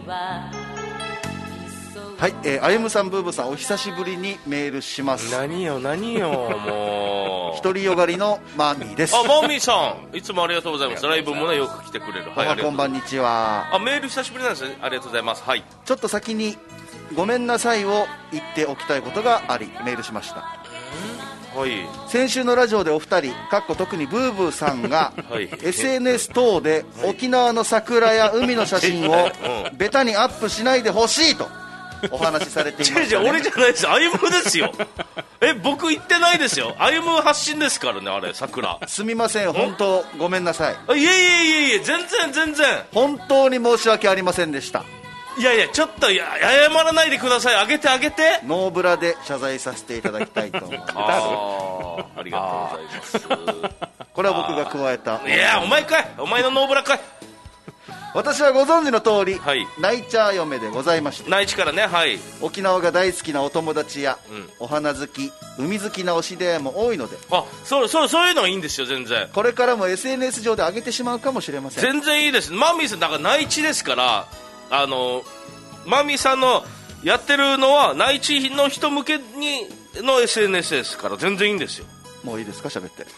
はい、あゆむさんブーブさんお久しぶりにメールします。 何よもう独りよがりのマーミーです。 マーミーさんいつもありがとうございます。ライブもねよく来てくれる。 おはこんばんにちは。 メール久しぶりなんですね。ありがとうございます。はい、 ちょっと先にごめんなさいを言っておきたいことがありメールしました。 はい、 先週のラジオでお二人特にブーブーさんが、 はい、 SNS 等で沖縄の桜や海の写真をベタにアップしないでほしいとお話しされていました、ね、 俺じゃないです。歩夢ですよ僕言ってないですよ。歩夢発信ですからね。あれ桜すみません本当ごめんなさい。 いえ全然本当に申し訳ありませんでした。 いやちょっと謝らないでください。あげてノーブラで謝罪させていただきたいと思います。 ありがとうございます。 これは僕が加えた。 いやお前かい、お前のノーブラかい。 私はご存知の通り、 はい、 ナイチャー嫁でございまして、 内地からね、はい、 沖縄が大好きなお友達や、お花好き海好きなお知り合いも多いので、 そういうのはいいんですよ。全然これからも SNS 上で上げてしまうかもしれません。 全然いいです。マミーさんだから内地ですから、マミーさんのやってるのは内地の人向けにの SNS ですから全然いいんですよ。 もういいですか喋って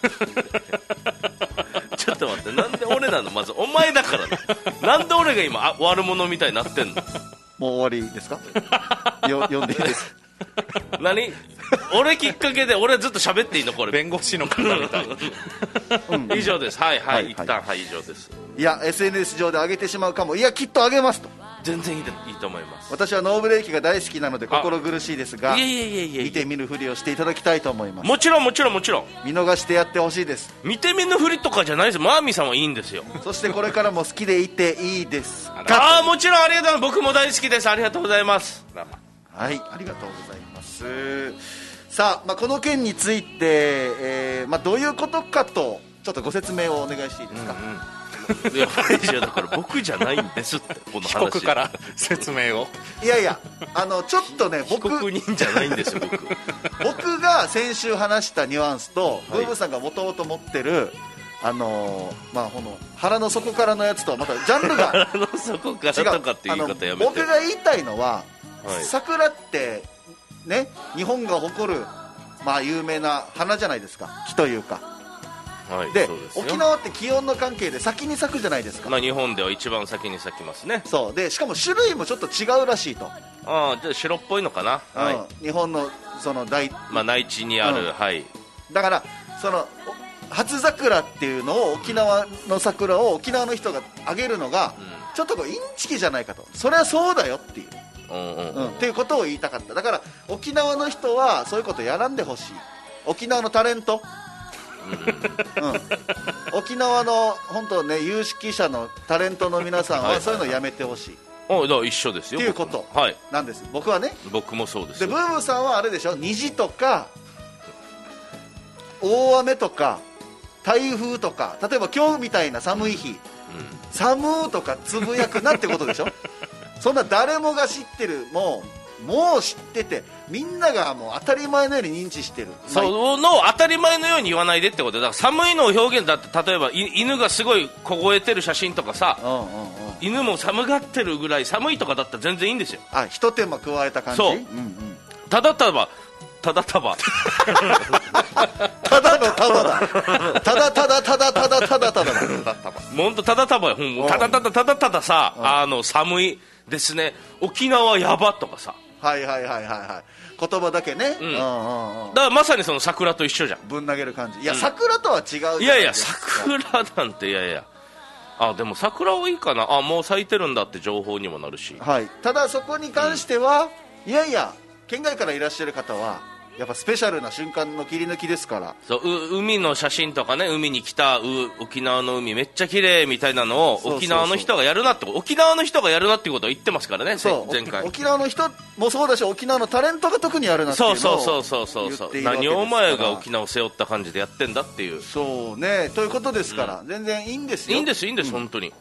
ちょっと待って、なんで俺なの。まずお前だからね。なんで俺が今悪者みたいになってんの。 もう終わりですか読んでいいです何俺きっかけで俺ずっと喋っていいのこれ。 弁護士の方みたい以上です。はい、一旦以上です。 いや SNS 上で上げてしまうかも。いやきっと上げますと。 全然いいと思います。 私はノーブレーキが大好きなので心苦しいですが、見て見ぬふりをしていただきたいと思います。 もちろん見逃してやってほしいです。 見て見ぬふりとかじゃないです。マーミーさんはいいんですよ。 そしてこれからも好きでいていいですもちろんありがとうございます。僕も大好きです。ありがとうございます。 はい、ありがとうございます。さあ、この件について、どういうことかとちょっとご説明をお願いしていいですか。 いやだから僕じゃないんですってこの話。 被告から説明を。 いやちょっとね被告人じゃないんですよ僕が先週話したニュアンスと、ブーブーさんがもともと持ってるこの腹の底からのやつとまたジャンルが腹の底からとかって言い方やめて。 僕が言いたいのは、桜ってね日本が誇る有名な花じゃないですか。木というか。で沖縄って気温の関係で先に咲くじゃないですか。 日本では一番先に咲きますね。 そうで、しかも種類もちょっと違うらしいと。 じゃあ白っぽいのかな。 日本のその内地にある、 だからその初桜っていうのを沖縄の桜を沖縄の人があげるのが、ちょっとインチキじゃないかと。それはそうだよっていう、っていうことを言いたかった。だから沖縄の人はそういうことやらんでほしい。沖縄のタレント沖縄の本当ね有識者のタレントの皆さんはそういうのやめてほしい。 だから一緒ですよっていうことなんです。僕はね。 僕もそうです。 でブーブーさんはあれでしょ、虹とか大雨とか台風とか、例えば今日みたいな寒い日、寒ーとかつぶやくなってことでしょそんな誰もが知ってる、もう知っててみんながもう当たり前のように認知してる。 その当たり前のように言わないでってことだから。寒いのを表現だって、例えば犬がすごい凍えてる写真とかさ、犬も寒がってるぐらい寒いとかだったら全然いいんですよ。 ひと手間加えた感じ。 そう、ただただただのただもんとただたださ、寒いですね沖縄やばとかさ、 言葉だけね、だからまさにその桜と一緒じゃん。 ぶん投げる感じ。いや、桜とは違うじゃないですか。 いや桜なんてでも桜はいいかな。もう咲いてるんだって情報にもなるし、 ただそこに関しては、県外からいらっしゃる方はやっぱスペシャルな瞬間の切り抜きですから。 海の写真とかね、海に来た沖縄の海めっちゃ綺麗みたいなのを沖縄の人がやるなってこと、沖縄の人がやるなってことを言ってますからね。前回沖縄の人もそうだし、沖縄のタレントが特にやるなっていうのを言っているわけですから。 何お前が沖縄を背負った感じでやってんだっていう。 そうね、ということですから、全然いいんですよ。 いいんです本当に。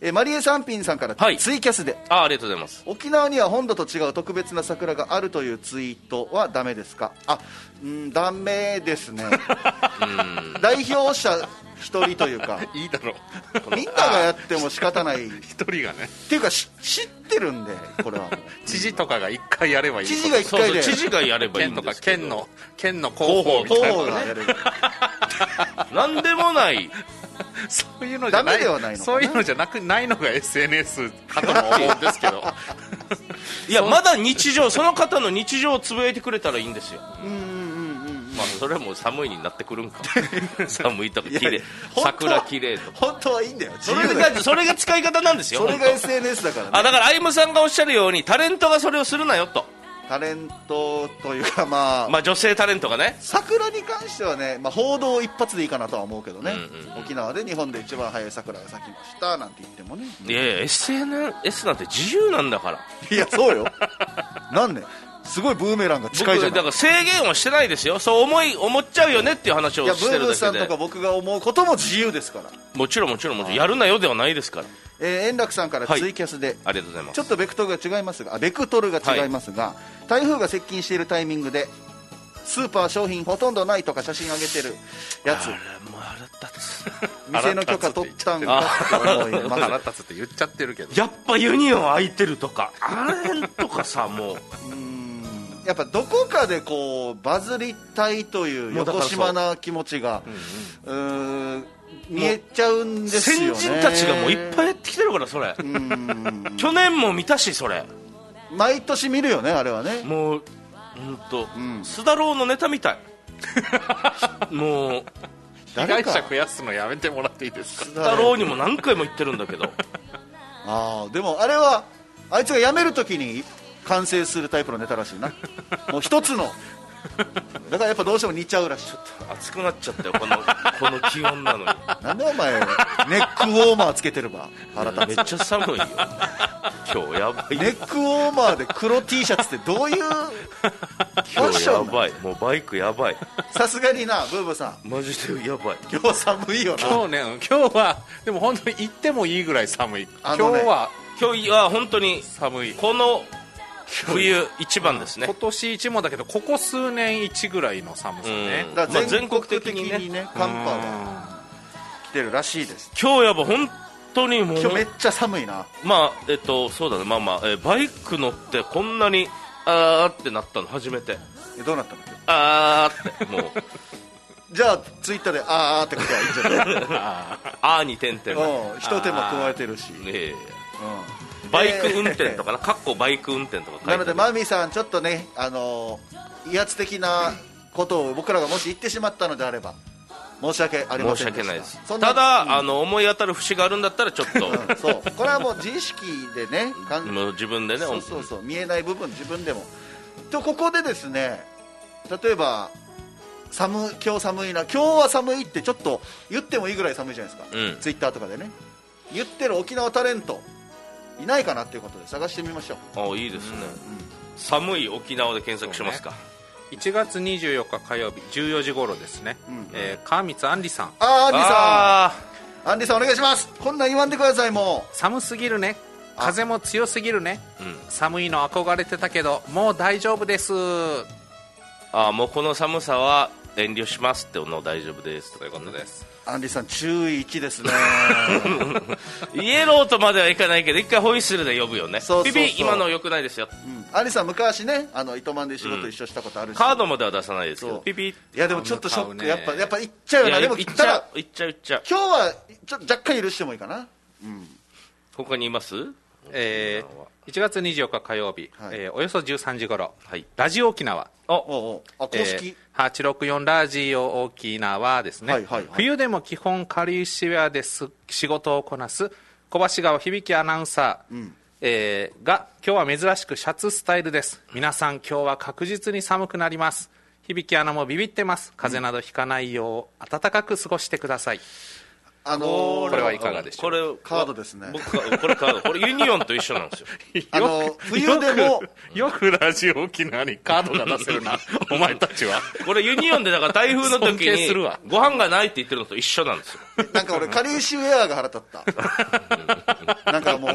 マリエサンピンさんからツイキャスで、 ありがとうございます。 沖縄には本土と違う特別な桜があるというツイートはダメですか？ダメですね代表者一人というかいいだろみんながやっても仕方ない一人がねっていうか知ってるんで、これはもう知事とかが一回やればいい。 知事が一回で、 知事がやればいいんですけど、 県の広報みたいな、 広報がやれるなんでもないそういうのじゃない、 ダメではないのかな、 そういうのじゃないのが SNS かとも思うんですけどいやまだ日常、その方の日常をつぶやいてくれたらいいんですよ。まあ、それはもう寒いになってくるんか寒いとか綺麗、桜綺麗とか本当はいいんだよ、 それが使い方なんですよ。 それが SNS だからね。 だから歩夢さんがおっしゃるようにタレントがそれをするなよと。 タレントというか、まあ女性タレントがね、 桜に関してはね、報道一発でいいかなとは思うけどね、沖縄で日本で一番早い桜が咲きましたなんて言ってもね、 いやいや SNS なんて自由なんだから。 いやそうよなんね、すごいブーメランが近いじゃない。 僕だから制限はしてないですよ。そう思っちゃうよねっていう話をしてるだけで。 いやブーブーさんとか僕が思うことも自由ですから。 もちろんやるなよではないですから。 円楽さんからツイキャスで、 ありがとうございます。 ちょっとベクトルが違いますが、台風が接近しているタイミングでスーパー商品ほとんどないとか写真上げてるやつ、 もう腹立つ店の許可取ったんかって思います。 腹立つって言っちゃってるけど、 やっぱユニオン空いてるとかあれとかさもうやっぱどこかでこうバズりたいという横島な気持ちが見えちゃうんですよね。 先人たちがもういっぱいやってきてるから、それ去年も見たし、それ毎年見るよね、あれはね。 もうスダローのネタみたいもう被害者増やすのやめてもらっていいですか。 スダローにも何回も言ってるんだけどでもあれはあいつが辞めるときに完成するタイプのネタらしいなもう一つのだからやっぱどうしても似ちゃうらしい。ちょっと熱くなっちゃったよこの気温なのに。 なんでお前ネックウォーマーつけてるば。 めっちゃ寒いよ今日やばい。 ネックウォーマーで黒 T シャツってどういうファッションなの。 やばい、もうバイクやばい。 さすがになブーブーさんマジでやばい。 今日寒いよな。 今日はでも本当に行ってもいいぐらい寒い。今日は本当に寒い。 この冬一番ですね。 今年一もだけどここ数年一ぐらいの寒さね。 だから全国的にね寒波が来てるらしいです。 今日やっぱ本当にもう今日めっちゃ寒いな。 そうだね、バイク乗ってこんなにあーってなったの初めて。 どうなったの？ あーってもうじゃあツイッターであーってことはいいんじゃないあーに点々 一手間加えてるし、 バイク運転とかな、かっこバイク運転とか書いてる。 なのでマミーさんちょっとね威圧的なことを僕らがもし言ってしまったのであれば申し訳ありませんでした。 申し訳ないです。ただ、思い当たる節があるんだったらちょっと、 そうこれはもう自意識でねもう自分でね、 そう見えない部分自分でもと、ここでですね、例えば今日寒いな、今日は寒いってちょっと言ってもいいぐらい寒いじゃないですか、ツイッターとかでね言ってる沖縄タレントいないかなっていうことで探してみましょう。 いいですね、寒い沖縄で検索しますか。 1月24日火曜日14時頃ですね、川光あんりさん。 アンリさんお願いします。こんなん言わんでください。もう寒すぎるね、風も強すぎるね、寒いの憧れてたけどもう大丈夫です。 もうこの寒さは遠慮しますっての大丈夫ですということです。 アンリさん注意1ですねイエローとまではいかないけど一回ホイッスルで呼ぶよね。ピピ今の良くないですよ、 アンリさん昔ね糸満で仕事一緒したことあるし、 カードまでは出さないですけどピピ。 いやでもちょっとショック、やっぱ行っちゃうよな。でも行っちゃう今日はちょっと若干許してもいいかな。 他にいます？ 1月24日火曜日、およそ13時頃、ラジオ沖縄公式、 864ラジオ沖縄ですね、冬でも基本かりゆしウェアで仕事をこなす小橋川響アナウンサー、が今日は珍しくシャツスタイルです。皆さん今日は確実に寒くなります。響アナもビビってます。風邪などひかないよう暖かく過ごしてください。これはいかがでしょう。 これカードですね。 これカード、これユニオンと一緒なんですよ冬でもよくラジオ沖縄にカードが出せるなお前たちは。 これユニオンでだから台風の時にご飯がないって言ってるのと一緒なんですよ。 なんか俺かりゆしウェアが腹立った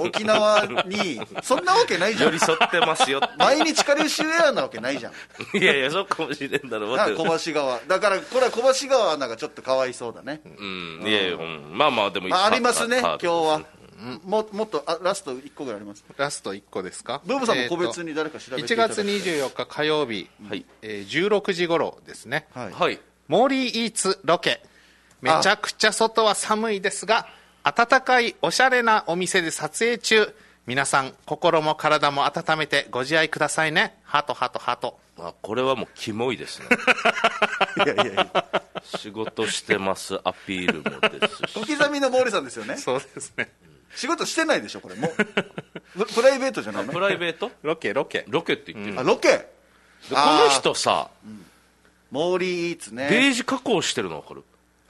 沖縄にそんなわけないじゃん。 寄り添ってますよ毎日下流シュエアなわけないじゃん。 いやいや、そうかもしれんだろう。 小橋川だから、これは小橋川なんかちょっとかわいそうだね。 いやいや、まあまあでも、 ありますね今日は。もっとラスト1個ぐらいあります。 ラスト1個ですか。 ブーブさんも個別に誰か調べていただいて、 1月24日火曜日、16時頃ですね、 はい、 モーリーイーツロケ。めちゃくちゃ外は寒いですが、暖かいおしゃれなお店で撮影中。皆さん心も体も温めてご自愛くださいね。ハトハトハト。 これはもうキモいですね。 いやいやいや、 仕事してますアピールもですし、 小刻みの毛利さんですよね。 そうですね。 仕事してないでしょこれ。もうプライベートじゃないの。 プライベートロケって言ってる、 ロケ。 この人さ、 モーリーイーツね。 ベージ加工してるの分かる？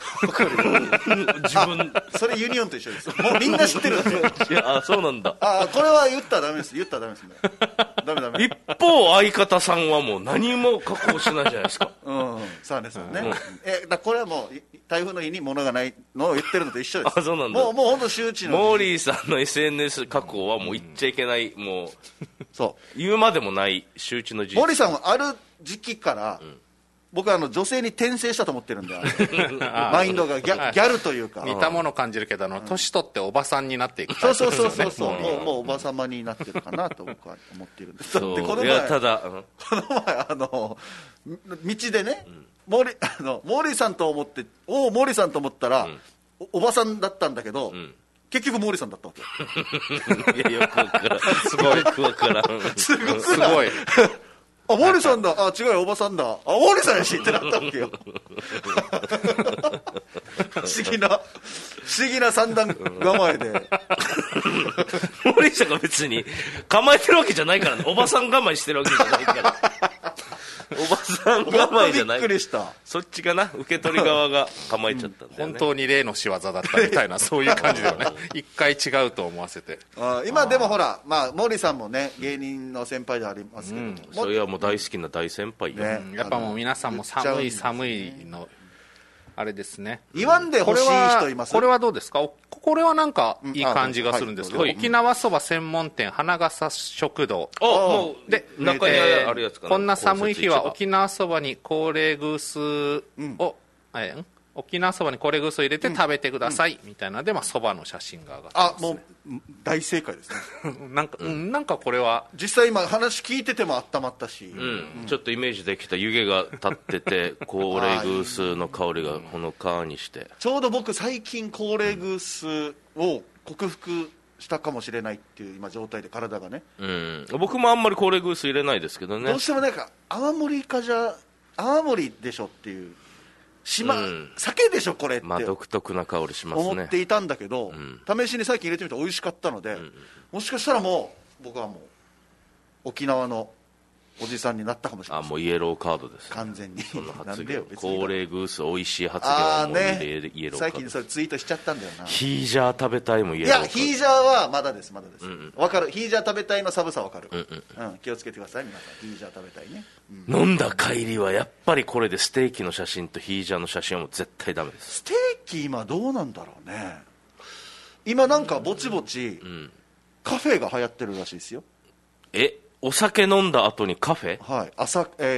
自分それユニオンと一緒です。もうみんな知ってるんで。 いや、そうなんだ。 これは言ったらダメです。言ったらダメですね。ダメ。 一方相方さんはもう何も加工しないじゃないですか。 そうですよね。これはもう台風の日に物がないのを言ってるのと一緒です。 そうなんだ。 もう本当周知の。 モーリーさんの SNS 加工はもう言っちゃいけない、もうそう言うまでもない周知の事実。 モーリーさんはある時期から、僕は女性に転生したと思ってるんで、マインドがギャルというか、 似たもの感じるけど、年取っておばさんになっていく。 そう、もうおばさまになってるかなと僕は思っているんです。 そう、 この前道でね、モーリーさんと思って、モーリーさんと思ったら、おばさんだったんだけど、結局モーリーさんだったわけ。 いや、よくわからん。すごいよくわからん。 すごい。モーリーさんだ。違うよ、おばさんだ。モーリーさんやしってなったわけよ。不思議な三段構えで。 モーリーさんが別に構えてるわけじゃないからね。おばさん構えしてるわけじゃないから。おばさん構えじゃない。 びっくりした。 そっちかな、受け取り側が構えちゃったんだよね。 本当に例の仕業だったみたいな、そういう感じだよね。一回違うと思わせて。 今でもほら、モーリーさんもね、芸人の先輩でありますけど、 それはもう大好きな大先輩よ、 やっぱもう皆さんも寒いのあれですね。 言わんで欲しい人います。 これはどうですか。これはなんかいい感じがするんですけど、沖縄そば専門店花笠食堂で、中にあるやつかな。 こんな寒い日は沖縄そばに高齢グースを、沖縄そばに高齢グースを入れて食べてください、みたいなので、そばの写真が上がってます、ね。 もう大正解ですね。 なんかこれは実際今話聞いてても温まったし、 ちょっとイメージできた。湯気が立ってて高齢グースの香りがほのかにして、 ちょうど僕最近高齢グースを克服したかもしれないっていう今状態で体がね、 僕もあんまり高齢グース入れないですけどね。 どうしてもなんか泡盛でしょっていう酒でしょこれって、 独特な香りしますね。 思っていたんだけど、試しに最近入れてみたら美味しかったので、もしかしたらもう僕はもう沖縄のおじさんになったかもしれない。 もうイエローカードです、ね、 完全に。 その発なんでよ言、高齢グース美味しい発言はもうイエローカード。 最近それツイートしちゃったんだよな。 ヒージャー食べたいもイエローカード。 いや、ヒージャーはまだです、わかる。ヒージャー食べたいの寒さわかる。気をつけてください皆さん。ヒージャー食べたいね。 飲んだ帰りはやっぱりこれでステーキの写真とヒージャーの写真はもう絶対ダメです。 ステーキ今どうなんだろうね。今なんかぼちぼち、カフェが流行ってるらしいですよ。 お酒飲んだ後にカフェ？ はい、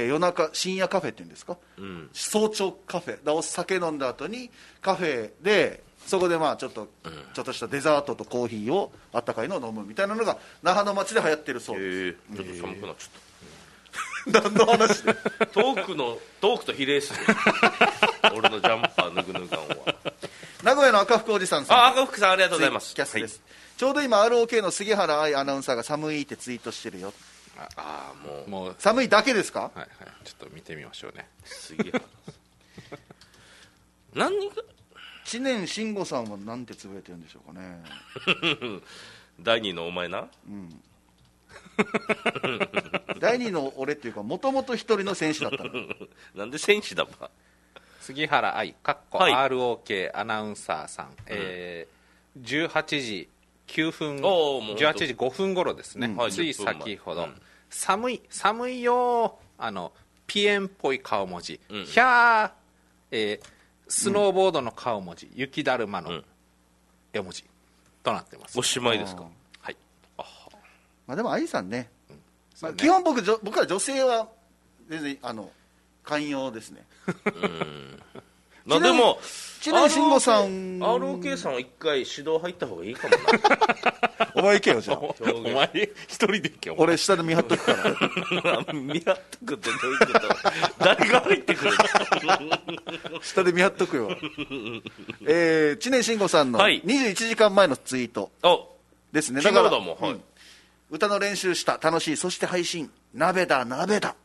夜中深夜カフェっていうんですか、早朝カフェだ。お酒飲んだ後にカフェでそこでちょっとしたデザートとコーヒーをあったかいのを飲むみたいなのが那覇の街で流行ってるそうです。 ちょっと寒くなっちゃった。 何の話でトークと比例する俺のジャンパー脱ぐがんは。 名古屋の赤福おじさんさん、 赤福さんありがとうございます。 キャスです、ちょうど今 ROK の杉原愛アナウンサーが寒いってツイートしてるよ。 もう寒いだけですか。 ちょっと見てみましょうね。 杉原何が知念慎吾さんはなんてつぶやいてるんでしょうかね。 第二のお前な、 第二の俺っていうかもともと一人の選手だったの。 なんで選手だば。 杉原愛ROK アナウンサーさん、18時9分18時5分頃ですね、つい先ほど、寒いよピエンっぽい顔文字、ヒャー、スノーボードの顔文字、雪だるまの絵文字となってます。 おしまいですか。 はい、 まあ、でも愛さんね、まあ、基本僕ら女性は全然寛容ですね。 まあでも知念慎吾さん ROK さんは一回指導入った方がいいかもな。 お前行けよじゃあ。 お前一人で行けよ。 俺下で見張っとくから。 見張っとくってどういうこと？誰が入ってくる下で見張っとくよ。知念慎吾さんの21時間前のツイートですね。だから、歌の練習した楽しい、そして配信鍋だ鍋だ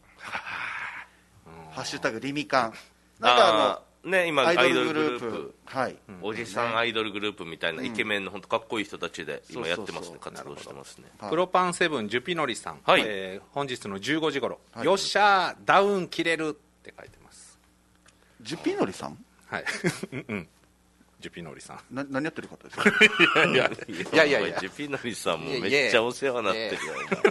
ハッシュタグリミカン、なんかね、今アイドルグループ、 はい、 おじさんアイドルグループみたいなイケメンの本当かっこいい人たちで今やってますね。活動してますね。 プロパンセブンジュピノリさん、 はい、 本日の15時頃、はい、よっしゃーダウン切れるって書いてます。 ジュピノリさん、 はいうんジュピノリさん何やってる方ですか？ いやジュピノリさんもめっちゃお世話になってるよ。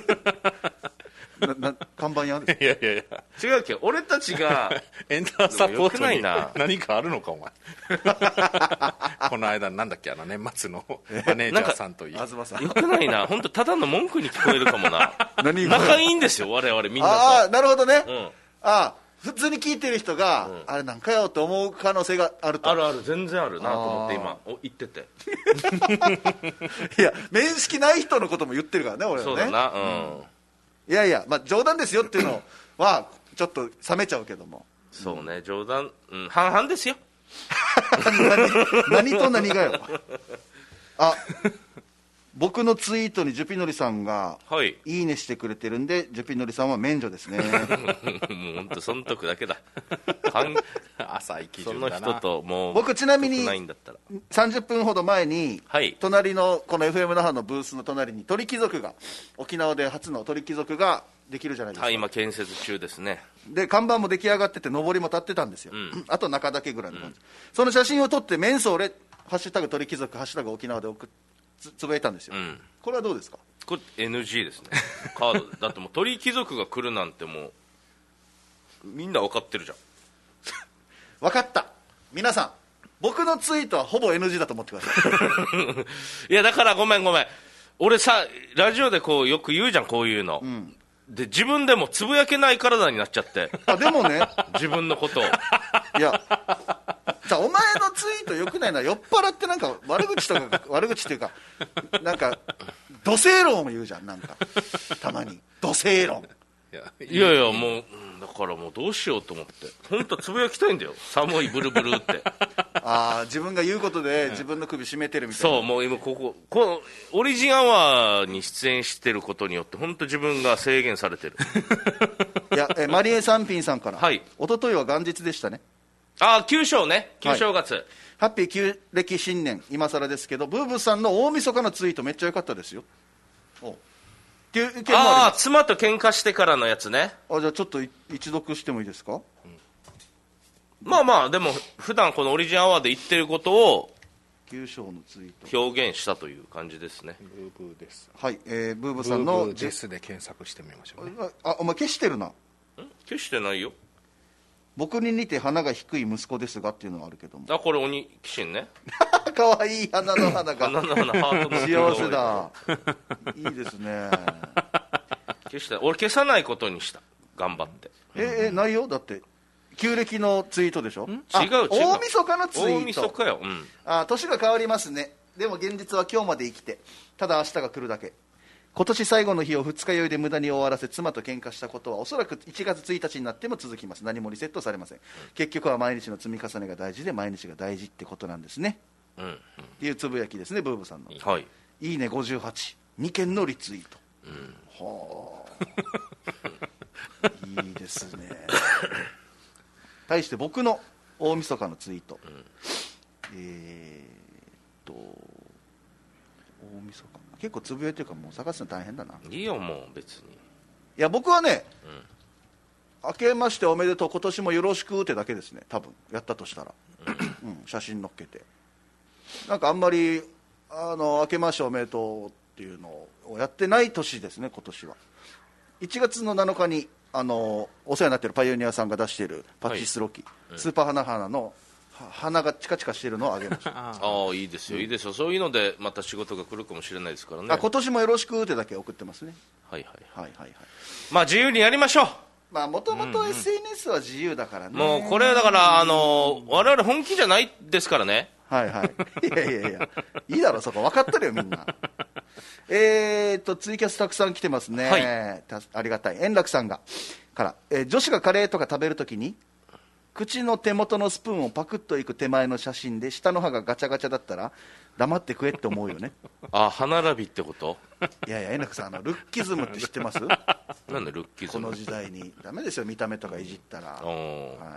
看板屋です。 いや違うけど俺たちがエンターサポートにな何かあるのかお前。この間なんだっけ年末のマネージャーさんといい東さんよくないな。本当ただの文句に聞こえるかもな。仲いいんですよ我々みんなと。 ああなるほどね、普通に聞いてる人が、あれなんかよって思う可能性があると。 ある全然あるなと思って今言ってて。 いや面識ない人のことも言ってるからね俺はね。 そうだな。 いや、まあ、冗談ですよっていうのはちょっと冷めちゃうけども。 そうね、冗談、半々ですよ。 何と何がよ。僕のツイートにジュピノリさんがいいねしてくれてるんで、ジュピノリさんは免除ですね。 もう本当損得だけだ。 浅い基準だな。 その人ともう僕ちなみに30分ほど前に、隣のこの FM 那覇のブースの隣に鳥貴族が、沖縄で初の鳥貴族ができるじゃないですか。 今建設中ですね。 で看板も出来上がってて上りも立ってたんですよ、あと中だけぐらいの感じ、その写真を撮ってメンソーレハッシュタグ鳥貴族ハッシュタグ沖縄でつぶやいたんですよ、これはどうですか？ これ NG ですね。カードだってもう鳥貴族が来るなんてもうみんな分かってるじゃん。 分かった。皆さん僕のツイートはほぼ NG だと思ってください。 いやだからごめん俺さラジオでこうよく言うじゃんこういうの、で自分でもつぶやけない体になっちゃって。 でもね自分のことをいやお前のツイートよくないのは酔っ払ってなんか悪口っていうかなんか土星論を言うじゃん。なんかたまに土星論。 いやもうだからもうどうしようと思って本当つぶやきたいんだよ。寒いブルブルって自分が言うことで自分の首絞めてるみたいな。 そうもう今このオリジンアワーに出演してることによって本当自分が制限されてる。 いやマリエ三品さんから、 はい、 一昨日は元日でしたね。 旧正ね、旧正月、 ハッピー旧暦新年今更ですけどブーブーさんの大晦日のツイートめっちゃ良かったですよ。っていう意見もあります。 妻と喧嘩してからのやつね。 じゃあちょっと一読してもいいですか？ まあでも普段このオリジンアワーで言ってることを旧正のツイート表現したという感じですね。 ブーブーです。 はい、ブーブーさんのブーブーですで検索してみましょうね。 お前消してるな。 消してないよ。 僕に似て鼻が低い息子ですがっていうのはあるけども。 これ鬼騎士ね。 かわいい鼻の花が鼻の花ハートの幸せだ。いいですね。 消した。俺消さないことにした。頑張って。 ないよ。だって旧暦のツイートでしょ。違う大晦日のツイート。 大晦日よ。 年が変わりますね。でも現実は今日まで生きて、ただ明日が来るだけ。今年最後の日を二日酔いで無駄に終わらせ妻と喧嘩したことはおそらく1月1日になっても続きます。何もリセットされません。結局は毎日の積み重ねが大事で毎日が大事ってことなんですね、っていうつぶやきですね。ブーブさんの、 はい、 いいね58、2件のリツイート、いいですね。対して僕の大晦日のツイート、大晦日結構つぶやいてるからもう探すの大変だな。 いいよもう別に。 いや僕はね、明けましておめでとう今年もよろしくってだけですね。多分やったとしたら、写真載っけてなんかあんまり明けましておめでとうっていうのをやってない年ですね今年は。1月の7日にお世話になっているパイオニアさんが出しているパッチスロキ、スーパー花々の鼻がチカチカしてるのをあげましたああいいですよ、いいですよ。そういうのでまた仕事が来るかもしれないですからね。 今年もよろしくってだけ送ってますね。 はいはいはいはいはい。 まあ自由にやりましょう。 まあもともと SNS は自由だからね。 もうこれはだから我々本気じゃないですからね。 はいはい。いやいやいや、いいだろそこ分かってるよみんな。ツイキャスたくさん来てますね。はい、ありがたい。円楽さんがから、女子がカレーとか食べるときに口の手元のスプーンをパクッといく手前の写真で下の歯がガチャガチャだったら黙って食えって思うよね。 あ、歯並びってこと？ いやいや、円楽さんルッキズムって知ってます？ なんでルッキズム？ この時代にダメですよ、見た目とかいじったら。 はい 。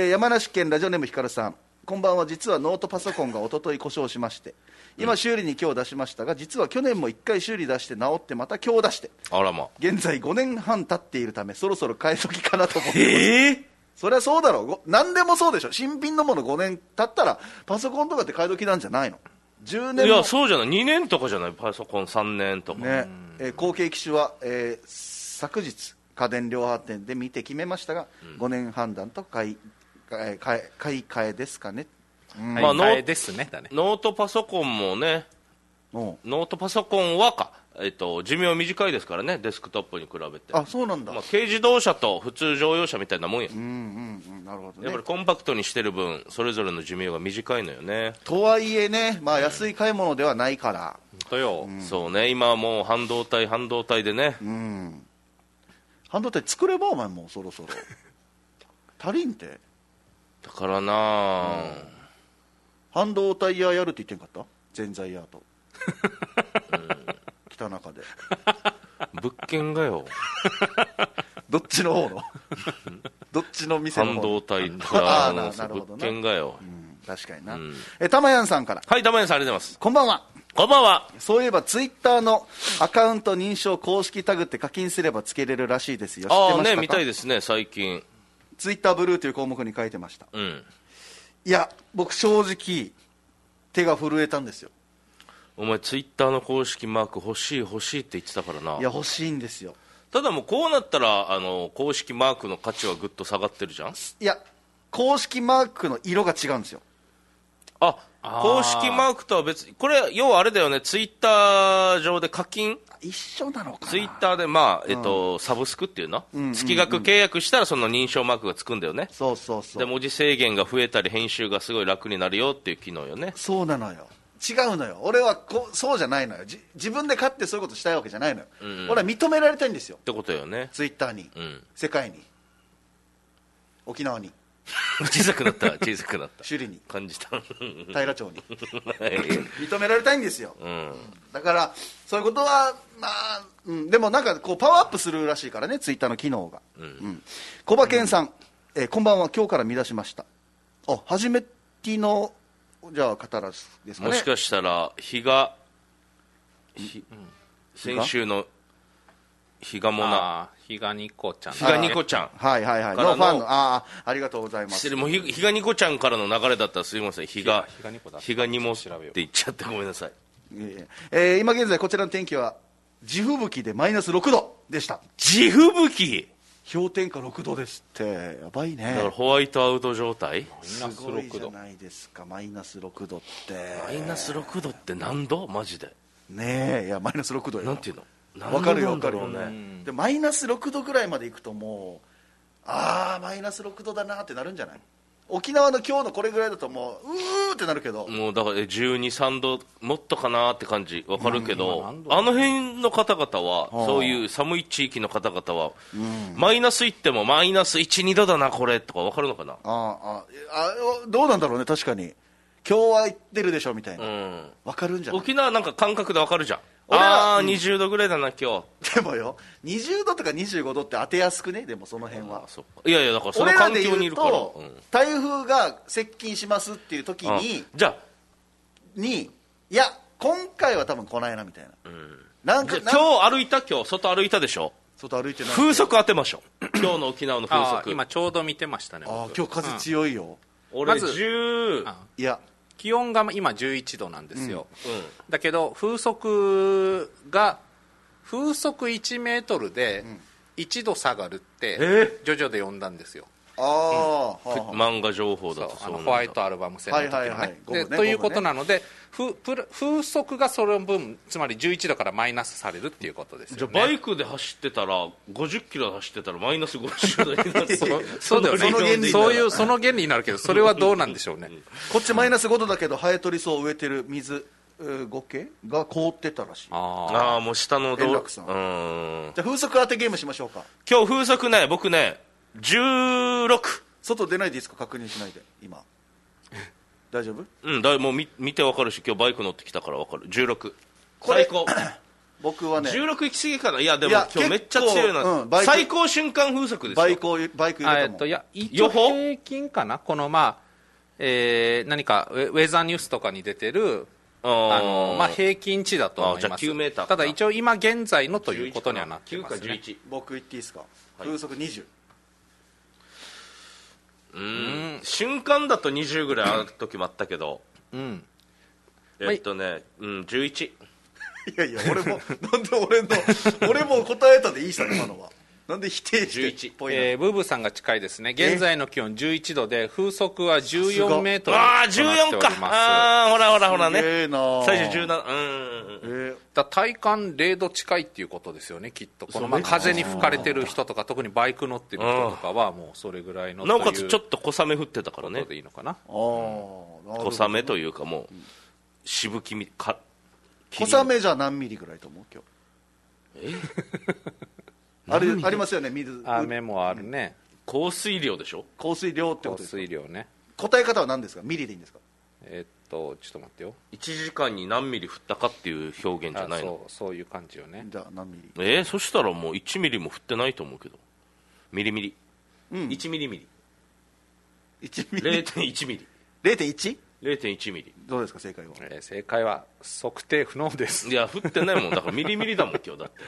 山梨県ラジオネームひかるさん、こんばんは。実はノートパソコンが一昨日故障しまして、今修理に今日出しましたが、実は去年も1回修理出して直ってまた今日出して、 あらま、 現在5年半経っているためそろそろ買い時かなと思ってます。そりゃそうだろう。何でもそうでしょ。新品のもの5年経ったらパソコンとかって買い時なんじゃないの？10年も。 いやそうじゃない、2年とかじゃない、パソコン3年とかね。後継機種は、昨日家電量販店で見て決めましたが、5年判断と買い替えですかね。 まあノートパソコンもね、 ノートパソコンは寿命短いですからね、デスクトップに比べて。 あ、そうなんだ。 まあ、軽自動車と普通乗用車みたいなもんや。 なるほどね。 やっぱりコンパクトにしてる分それぞれの寿命が短いのよね。 とはいえね、まあ、安い買い物ではないから、 そうね、今はもう半導体でね、 半導体作ればお前もうそろそろ足りんて。 だからな、 半導体屋やるって言ってんかった？全財屋と北中で物件がよどっちの方のどっちの店の方？ 半導体か物件がよ、 確かにな。たまやんさんから。 はい、たまやんさんありがとうございます。 こんばんは。 こんばんは。 そういえばツイッターのアカウント認証公式タグって課金すればつけれるらしいですよ。知ってましたか？ ああね、見たいですね最近。 ツイッターブルーという項目に書いてました。いや僕正直手が震えたんですよ。 お前ツイッターの公式マーク欲しいって言ってたからな。 いや欲しいんですよ。 ただもうこうなったら公式マークの価値はぐっと下がってるじゃん。 いや公式マークの色が違うんですよ。 公式マークとは別に、これ要はあれだよね、ツイッター上で課金一緒なのかな。 ツイッターでサブスクっていうの、月額契約したらその認証マークがつくんだよね。 そうそうそう。 で文字制限が増えたり編集がすごい楽になるよっていう機能よね。 そうなのよ。違うのよ。俺はそうじゃないのよ。自分で買ってそういうことしたいわけじゃないのよ。俺は認められたいんですよ。 ってことよね。 ツイッターに、世界に、沖縄に小さくなった首里に感じた平町に認められたいんですよ、だからそういうことはまあ、でもなんかこうパワーアップするらしいからね、ツイッターの機能が。小馬健さん、こんばんは。今日から見出しました。初めてのじゃあ方らですかね。 もしかしたら先週の比嘉もな比嘉ニコちゃんはいはいはいのファンのありがとうございます。 もう比嘉ニコちゃんからの流れだったらすいません。比嘉ニモって言っちゃってごめんなさい。 今現在こちらの天気は地吹雪でマイナス6度でした。 地吹雪、 氷点下6度ですって。やばいね。 だからホワイトアウト状態。 すごいじゃないですか。マイナス6度って。 マイナス6度って何度マジでねえ。いやマイナス6度よ。 なんていうの分かるよ分かるよね。でマイナス6度ぐらいまでいくともうマイナス6度だなってなるんじゃない？沖縄の今日のこれぐらいだともうってなるけど、 もうだから12、3度もっとかなって感じ分かるけど、あの辺の方々はそういう寒い地域の方々はマイナスいってもマイナス1、2度だなこれとか分かるのかな。 どうなんだろうね。確かに今日は行ってるでしょみたいな、分かるんじゃない？ 沖縄なんか感覚で分かるじゃん。20度ぐらいだな今日。でもよ20度とか25度って当てやすくね。でもその辺は。 いやいやだからその環境にいるから。 台風が接近しますっていう時にいや今回は多分来ないなみたいな。なんか今日外歩いたでしょ。 外歩いてない。 風速当てましょう。今日の沖縄の風速。 今ちょうど見てましたね。 今日風強いよ。 俺まずいや気温が今11度なんですよ、だけど風速1メートルで1度下がるってジョジョで読んだんですよ。 漫画情報だとそうなんだ。 ホワイトアルバム戦の時のね、 はいはいはいでということなので、風速がその分つまり11度からマイナスされるっていうことですよね。 じゃあバイクで走ってたら50キロ走ってたらマイナス50度になってそうだよね、その原理になるけど、それはどうなんでしょうね。 こっちマイナス5度だけどハエトリソウを植えてる水苔が凍ってたらしい。 ああ、もう下の円楽さん。じゃあ風速当てゲームしましょうか。 今日風速ね、僕ね16。 外出ないでいいですか、確認しないで。今大丈夫？ うん、もう見て分かるし、今日バイク乗ってきたから分かる。16最高僕はね 16行き過ぎかな。いやでも今日めっちゃ強いな、最高瞬間風速ですよ。 バイク入れたもん。 いや一応平均かな、この何かウェザーニュースとかに出てる平均値だと思います。 じゃあ9メーター。 ただ一応今現在のということにはなってますね。 9か11。 僕言っていいですか、風速20。 瞬間だと20ぐらいある時もあったけど、11。 いやいや、俺もなんで俺も答えたでいいさ、今のは。なんで否定して 11。 ブーブーさんが近いですね。現在の気温11度で風速は14メートルとなっております。 14か。ほらね。 すげえな。 最初17。 体感0度近いっていうことですよね、きっと。この風に吹かれてる人とか、特にバイク乗ってる人とかはもうそれぐらいの。 なおかつちょっと小雨降ってたからね。 でいいのかな。 小雨というか、もうしぶきか。 小雨じゃ何ミリぐらいと思う今日？ありますよね、水。 雨もあるね。 降水量でしょ。 降水量ってことですか。 降水量ね。 答え方は何ですか？ミリでいいんですか？ ちょっと待ってよ。 1時間に何ミリ降ったかっていう表現じゃないの？ そういう感じよね。 じゃあ何ミリ？ そしたらもう1ミリも降ってないと思うけど。ミリ、1ミリミリ。 1ミリ。 0.1ミリ。 0.1？0.1 ミリ。 どうですか正解は？ 正解は測定不能です。 いや降ってないもんだからミリミリだもん今日だって。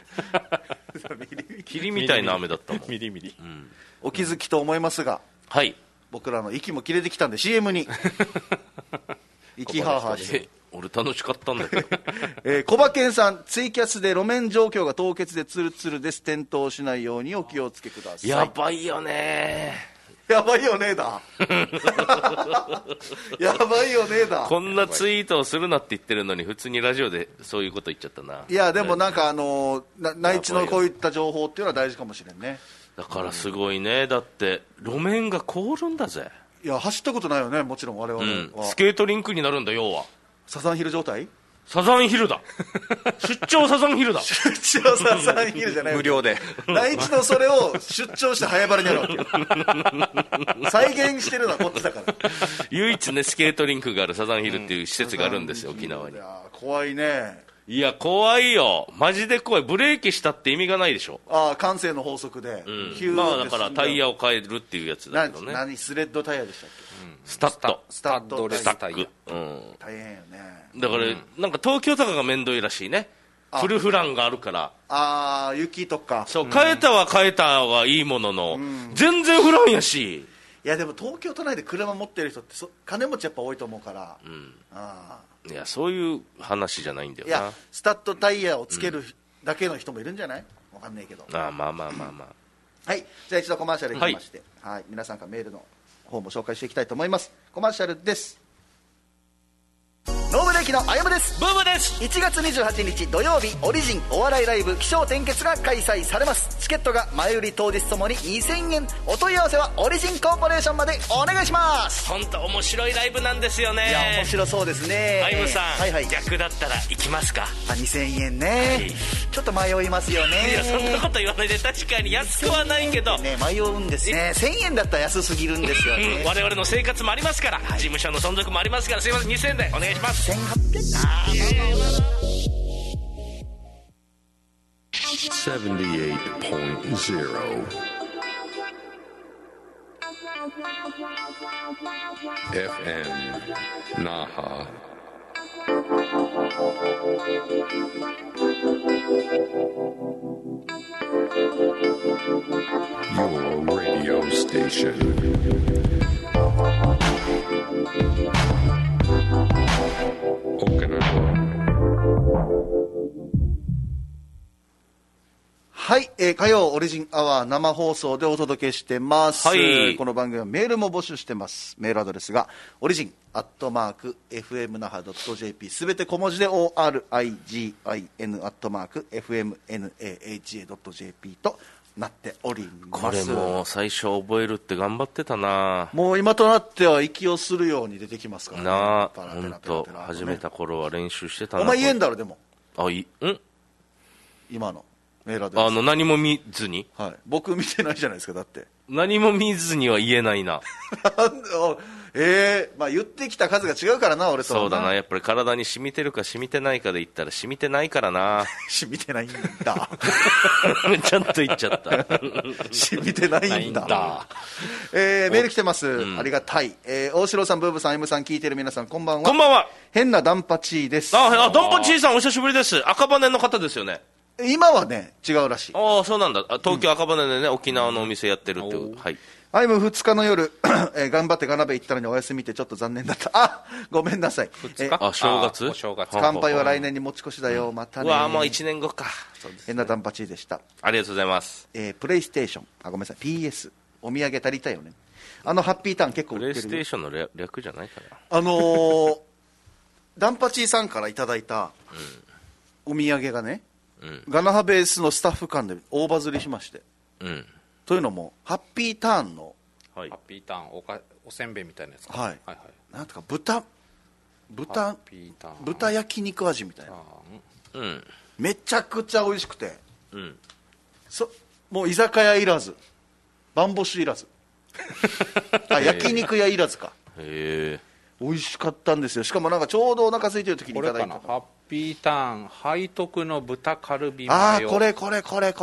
霧みたいな雨だったもん。 ミリミリ。 お気づきと思いますが、 はい。 僕らの息も切れてきたんで CM に息はーはーして俺楽しかったんだけど小馬健さん、ツイキャスで路面状況が凍結でツルツルです。転倒しないようにお気をつけください。 やばいよねやばいよねだやばいよねだ。 こんなツイートをするなって言ってるのに普通にラジオでそういうこと言っちゃったな。 いやでもなんか内地のこういった情報っていうのは大事かもしれんね。 だからすごいね。だって路面が凍るんだぜ。 いや走ったことないよね、もちろん我々は。 スケートリンクになるんだ。要はサザンヒル状態。 サザンヒルだ出張サザンヒルだ出張サザンヒルじゃない無料で内地のそれを出張して早原にあるわけよ再現してるのはこっちだから唯一ねスケートリンクがあるサザンヒルっていう施設があるんですよ、沖縄に。 いや怖いね。 いや怖いよマジで怖い。ブレーキしたって意味がないでしょ。 慣性の法則で、 だからタイヤを変えるっていうやつだけどね。 何スレッドタイヤでしたっけ？ スタッドレスタイヤ。 大変よね。 だからなんか東京とかが面倒いらしいね。フルフランがあるから。 雪とかそう変えたはいいものの、全然フランやし。 いやでも東京都内で車持ってる人って金持ちやっぱ多いと思うから、 いやそういう話じゃないんだよな。 いやスタッドタイヤをつけるだけの人もいるんじゃない？わかんないけど。 まあはい、じゃあ一度コマーシャルいきまして、はい、皆さんからメールの方も紹介していきたいと思います。コマーシャルです。ノーブレーキのあやむです。 ブーブです。 1月28日土曜日、オリジンお笑いライブ起承転結が開催されます。チケットが前売り当日ともに2000円。お問い合わせはオリジンコーポレーションまでお願いします。 本当面白いライブなんですよね。 いや面白そうですね。 あゆむさん、逆だったら行きますか ？2000円ね、ちょっと迷いますよね。 いやそんなこと言わないで。確かに安くはないけどね、迷うんですね。1000円だったら安すぎるんですよね。 我々の生活もありますから、事務所の存続もありますから、すいません2000円でお願いします。 1800。 FM Naha. Your radio station. Okinawa. はい、火曜オリジンアワー生放送でお届けしてます、はい、この番組はメールも募集してます。メールアドレスがオリジン@fmnaha.jp すべて小文字で ORIGIN @fmnaha.jp となっております。 これもう最初覚えるって頑張ってたな。 もう今となっては息をするように出てきますからね。 なあ、本当始めた頃は練習してたな。 お前言えんだろでも。 あ、いん？ 今のメールアドレス。 何も見ずに？ はい。僕見てないじゃないですかだって。 何も見ずには言えないな。 まあ言ってきた数が違うからな俺と。 そうだな、やっぱり体に染みてるか染みてないかで言ったら染みてないからな。 染みてないんだ。 ちゃんと言っちゃった。 染みてないんだ。メール来てます、ありがたい。大城さん、ブーブさん、M さん、聞いてる皆さんこんばんは。 こんばんは。 変なダンパチーです。 ダンパチーさんお久しぶりです。赤羽の方ですよね。 今はね違うらしい。 ああそうなんだ。東京赤羽でね、沖縄のお店やってるっていう。はい。 アイム2日の夜、頑張ってガナベ行ったのにお休みってちょっと残念だった。あ、ごめんなさい。 正月乾杯は来年に持ち越しだよ、またね。 うわもう1年後か。 変なダンパチーでした。 ありがとうございます。 プレイステーション、ごめんなさい、 PS お土産足りたよね。ハッピーターン結構売ってる。 プレイステーションの略じゃないかな。 ダンパチーさんからいただいたお土産がね、ガナハベースのスタッフ間で大バズりしまして、というのもハッピーターンの、 ハッピーターン おせんべいみたいなやつか、 はいはいはい、なんとか豚焼肉味みたいな、めちゃくちゃ美味しくて、もう居酒屋いらずバンボシいらず焼肉屋いらずか。へえ、美味しかったんですよ。しかもなんかちょうどお腹空いてる時にいただいた。 これかな、ハッピーターン背徳の豚カルビマヨ。 これこれ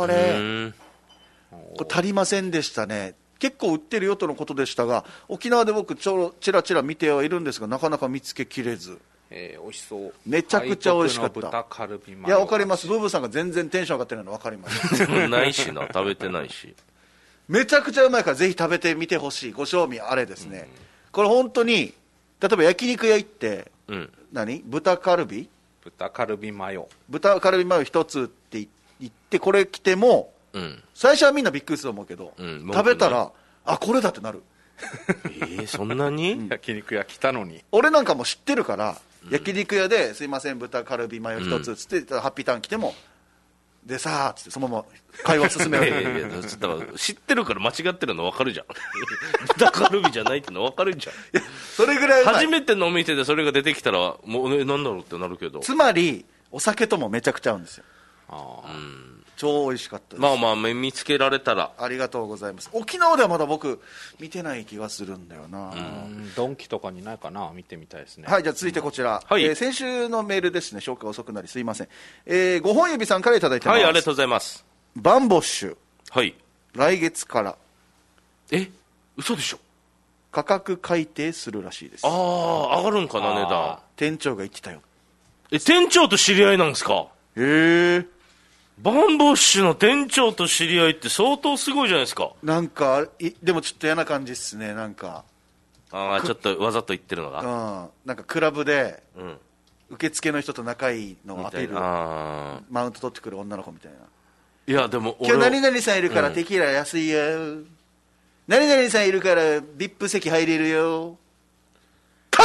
足りませんでしたね。結構売ってるよとのことでしたが、沖縄で僕ちらちら見てはいるんですがなかなか見つけきれず、 美味しそう。 めちゃくちゃ美味しかった。 豚カルビマヨ。 いや分かります。ブーブーさんが全然テンション上がってないの分かりますないしな、食べてないし。めちゃくちゃうまいからぜひ食べてみてほしい。ご賞味あれですね、これ本当に例えば焼肉屋行って、豚カルビマヨ一つって言ってこれ来ても、最初はみんなびっくりすると思うけど、食べたらこれだってなる。 そんなに、 焼肉屋来たのに。 俺なんかも知ってるから、焼肉屋ですいません豚カルビマヨ一つつって、ハッピーターン来てもでさあつってそのまま会話進める。 だから知ってるから間違ってるの分かるじゃん。豚カルビじゃないっての分かるじゃん。 それぐらい初めてのお店でそれが出てきたらもうなんだろうってなるけど、 つまりお酒ともめちゃくちゃ合うんですよ。超美味しかったです。 まあ見つけられたらありがとうございます。沖縄ではまだ僕見てない気がするんだよな。 ドンキとかにないかな、見てみたいですね。 はい、じゃあ続いてこちら、先週のメールですね、紹介遅くなりすいません。5本指さんからいただいてます。 はい、ありがとうございます。 バンボッシュ、 はい、 来月から嘘でしょ、 価格改定するらしいです。 上がるんかな、値段。 店長が言ってたよ。 店長と知り合いなんですか。 へえ。 バンボッシュの店長と知り合いって相当すごいじゃないですか。 なんかでもちょっと嫌な感じっすね。なんかちょっとわざと言ってるのが、 なんかクラブで、受付の人と仲いいのを当てる、マウント取ってくる女の子みたいな。 いやでも今日何々さんいるからテキーラ安いよ、何々さんいるからビップ席入れるよ、帰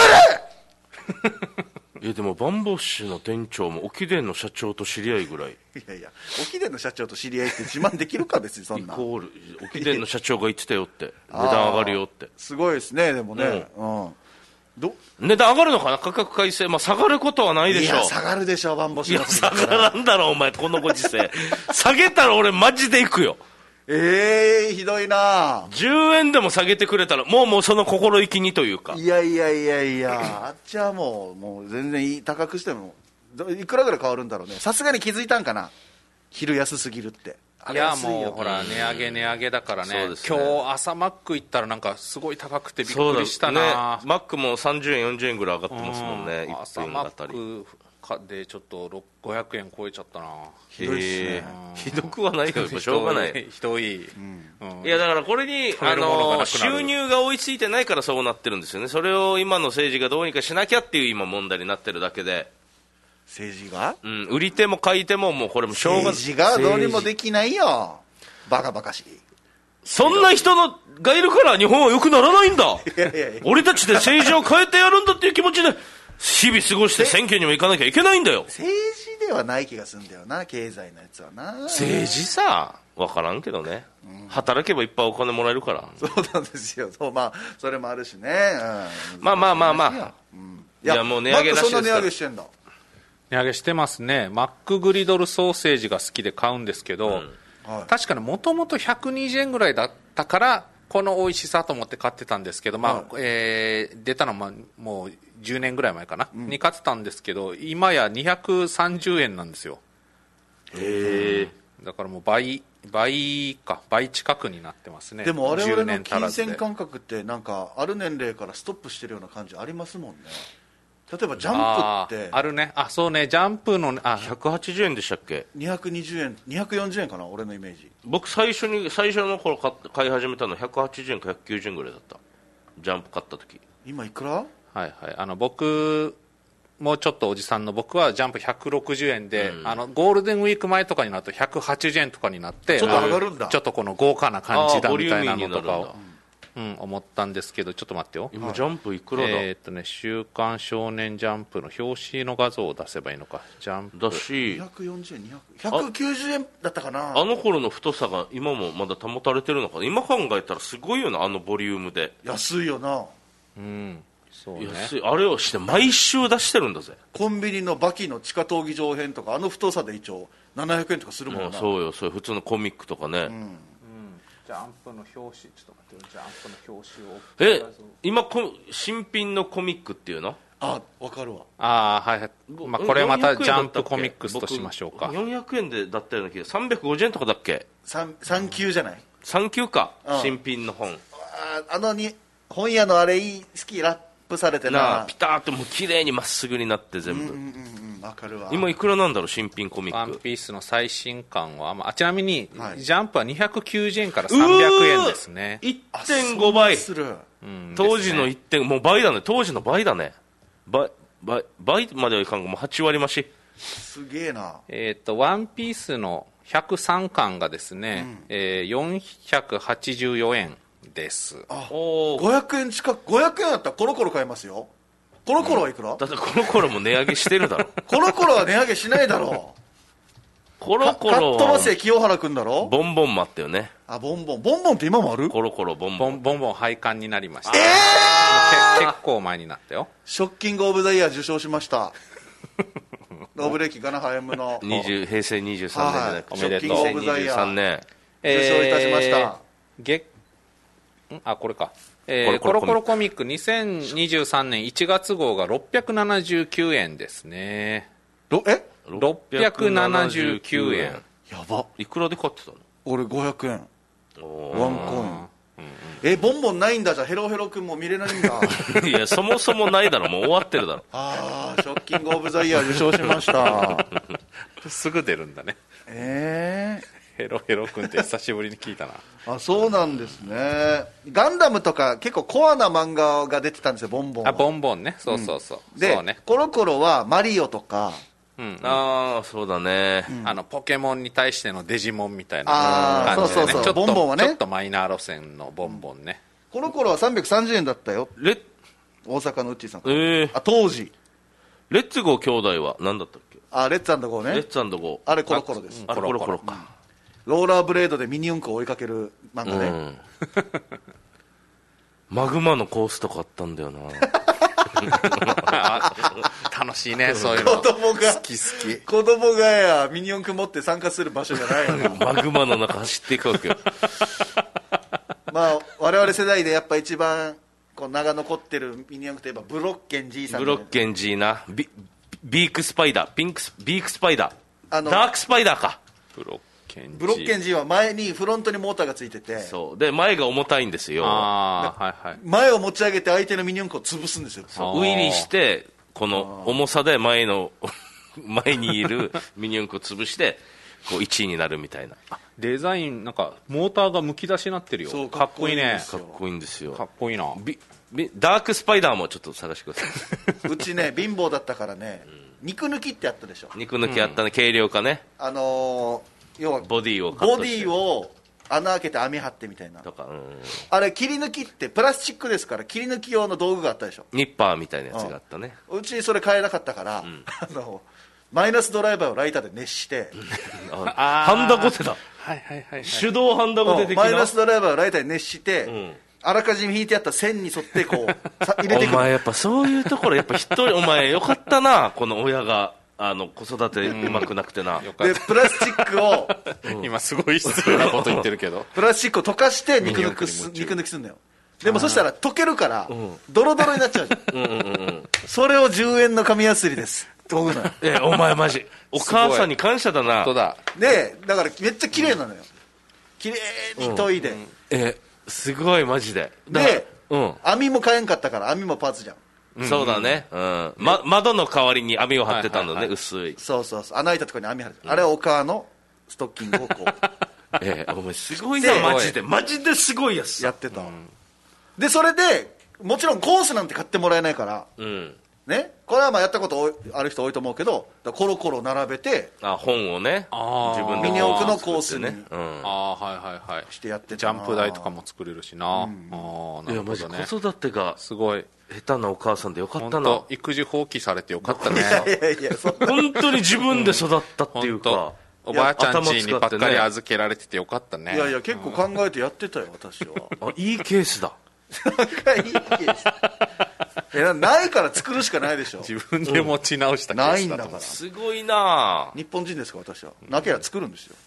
れでもバンボッシュの店長も沖伝の社長と知り合いぐらい。 いや沖伝の社長と知り合いって自慢できるか別にそんな。 イコール沖伝の社長が言ってたよって値段上がるよって。 すごいですね。でもね、 値段上がるのかな、価格改正。下がることはないでしょ。 いや下がるでしょ、バンボッシュの。 下がらんだろお前、このご時世。下げたら俺マジで行くよ。 ひどいな。 10円でも下げてくれたらもうその心意気にというか。 いやあっちはもう全然高くしてもいくらぐらい変わるんだろうね。さすがに気づいたんかな、昼安すぎるって。 いやもうほら値上げだからね。今日朝マック行ったらなんかすごい高くてびっくりしたな。 マックも30円40円ぐらい上がってますもんね。 朝マックでちょっと500円超えちゃったな。 ひどいですね。ひどくはないよ、しょうがない。 ひどい。 いやだからこれに収入が追いついてないからそうなってるんですよね。それを今の政治がどうにかしなきゃっていう今問題になってるだけで。 政治が、 売り手も買い手ももうこれもしょうがない。 政治がどうにもできないよ、バカバカしい。 そんな人がいるから日本は良くならないんだ。 いやいやいや、 俺たちで政治を変えてやるんだっていう気持ちで日々過ごして選挙にも行かなきゃいけないんだよ。 政治ではない気がするんだよな、経済のやつはな。 政治さ、分からんけどね、働けばいっぱいお金もらえるから。 そうなんですよ。そう、まあそれもあるしね、 まあ、 いやもう値上げらしいですから。 マックそんな値上げしてんだ。 値上げしてますね。マックグリドルソーセージが好きで買うんですけど、確かにもともと120円ぐらいだったからこの美味しさと思って買ってたんですけど、出たのはもう10年ぐらい前かな、に買ってたんですけど、今や230円なんですよ。だからもう倍近くになってますね。 でも我々の金 10 銭感覚ってなんかある年齢からストップしてるような感じありますもんね。例えばジャンプってあるね。そうね、ジャンプの 180円でしたっけ。 220円240円かな、俺のイメージ。 僕最初の頃買い始めたの180円か190円ぐらいだった。ジャンプ買った時。 今いくら？ 僕もうちょっとおじさんの僕はジャンプ160円で、ゴールデンウィーク前とかになると180円とかになって、 ちょっと上がるんだ。 ちょっとこの豪華な感じだボみたいなリューミーになのとかをるんだ。 思ったんですけど、ちょっと待ってよ。 今ジャンプいくらだ。 週刊少年ジャンプの表紙の画像を出せばいいのか。ジャンプだし、 240円190円だったかな。 あの頃の太さが今もまだ保たれてるのかな。今考えたらすごいよな、あのボリュームで。 安いよな。 そうね、 安い。あれをして毎週出してるんだぜ。 コンビニのバキの地下闘技場編とかあの太さで一応700円とかするもんな。 そうよ、そういう普通のコミックとかね。 ジャンプの表紙、ちょっと待ってよ、ジャンプの表紙を。 今新品のコミックっていうの？ 分かるわ。 はいはい。これまたジャンプコミックスとしましょうか。 400円でだったような気が。350円とかだっけ 3級じゃない？ 3級か、新品の本。 本屋のあれ好き、ラップされてな。 ピターッともう綺麗にまっすぐになって全部。 分かるわ。 今いくらなんだろう、新品コミック。 ワンピースの最新刊は、ちなみに、ジャンプは290円から300円ですね。 1.5 倍する。 当時のもう倍だね。当時の倍だね。倍まではいかんが、もう8割増し。 すげえな。 ワンピースの103巻がですね、484円です。 500円近く、500円あったらコロコロ買えますよ。コロコロはいくら？ だってコロコロも値上げしてるだろ。 コロコロは値上げしないだろう。 コロコロはかっ飛ばせ清原くんだろ。 ボンボンもあったよね。 ボンボンって今もある？ コロコロボンボンボンボン廃刊になりました。結構前になったよ。 ショッキングオブザイヤー受賞しました。ノーブレーキガナハエムの平成23年じゃなくて、 ショッキングオブザイヤー 2023年受賞いたしました。 これか。コロコロコミック2023年1月号が679円ですね。679円。 やば。 いくらで買ってたの？ 俺500円。ワンコイン。ボンボンないんだ。じゃあヘロヘロ君も見れないんだ。 いや、そもそもないだろ、もう終わってるだろ。 ショッキングオブザイヤー受賞しました。 すぐ出るんだね。ヘロヘロ君って久しぶりに聞いたな。 そうなんですね。ガンダムとか結構コアな漫画が出てたんですよ、ボンボンは。 ボンボンね。そう。 で、 そうね、 コロコロはマリオとか、 そうだね、 ポケモンに対してのデジモンみたいな感じでね。 ボンボンはね、 ちょっとマイナー路線のボンボンね。 コロコロは330円だったよ。大阪のうっちーさん。当時。 レッツゴー兄弟は何だったっけ？ レッツ&ゴーね。 レッツ&ゴー。 あれコロコロです。 あれコロコロか。 ローラーブレードでミニ四駆を追いかける漫画ね。 マグマのコースとかあったんだよな。 楽しいね、そういうの。 子供が好き。 子供がミニ四駆持って参加する場所じゃないよ。 マグマの中走っていくわけよ。 我々世代でやっぱ一番名が残ってるミニ四駆といえばブロッケン G さん。 ブロッケン G な。ビークスパイダー。ビークスパイダー。ダークスパイダーか。 ブロッケン G は前にフロントにモーターがついてて、 そうで前が重たいんですよ。 前を持ち上げて相手のミニ四駆を潰すんですよ。 ウィリーしてこの重さで前にいるミニ四駆を潰してこう1位になるみたいな。 デザインなんかモーターがむき出しになってるよ。 そうかっこいいね。 かっこいいんですよ。 かっこいいな。 ダークスパイダーもちょっと探してください。 うちね貧乏だったからね、 肉抜きってやったでしょ。 肉抜きあったね、軽量化ね。 要はボディをカットして、 ボディを穴開けて網張ってみたいなとか、 あれ切り抜きってプラスチックですから、切り抜き用の道具があったでしょ。 ニッパーみたいなやつがあったね。 うちそれ買えなかったから、マイナスドライバーをライターで熱してハンダゴテだ、手動ハンダゴテ的な。 マイナスドライバーをライターで熱して、あらかじめ引いてあった線に沿ってこう入れてくる。 お前やっぱそういうところやっぱ一人お前よかったな、この親が子育てうまくなくてな。 でプラスチックを今すごい失礼なこと言ってるけどプラスチックを溶かして肉抜きするんだよ。でもそしたら溶けるからドロドロになっちゃうじゃん。それを10円の紙やすりです研ぐのよ。 お前マジお母さんに感謝だな。 本当だ。 でだからめっちゃ綺麗なのよ。綺麗に研いで、 すごいマジで。 で、網も買えんかったから、網もパーツじゃん。 そうだね、窓の代わりに網を張ってたんだね、薄い。 そう穴開いたところに網張る、あれはお母のストッキングをこうお前すごいな、マジですごいやつやってた、でそれでもちろんコースなんて買ってもらえないから、ね、これはまあやったことある人多いと思うけど、コロコロ並べて本をね自分でミニ四駆のコースにしてやってた。 ジャンプ台とかも作れるしな。 いやマジ子育てがすごい下手なお母さんでよかったな。 育児放棄されてよかったね。 いや本当に自分で育ったっていうか、 おばあちゃん家にばっかり預けられててよかったね。 いや結構考えてやってたよ私は。 いいケースだ。 なんかいいケースないから作るしかないでしょ。 自分で持ち直したケースだ。 ないんだから。 すごいな。 日本人ですか私は。なければ作るんですよ。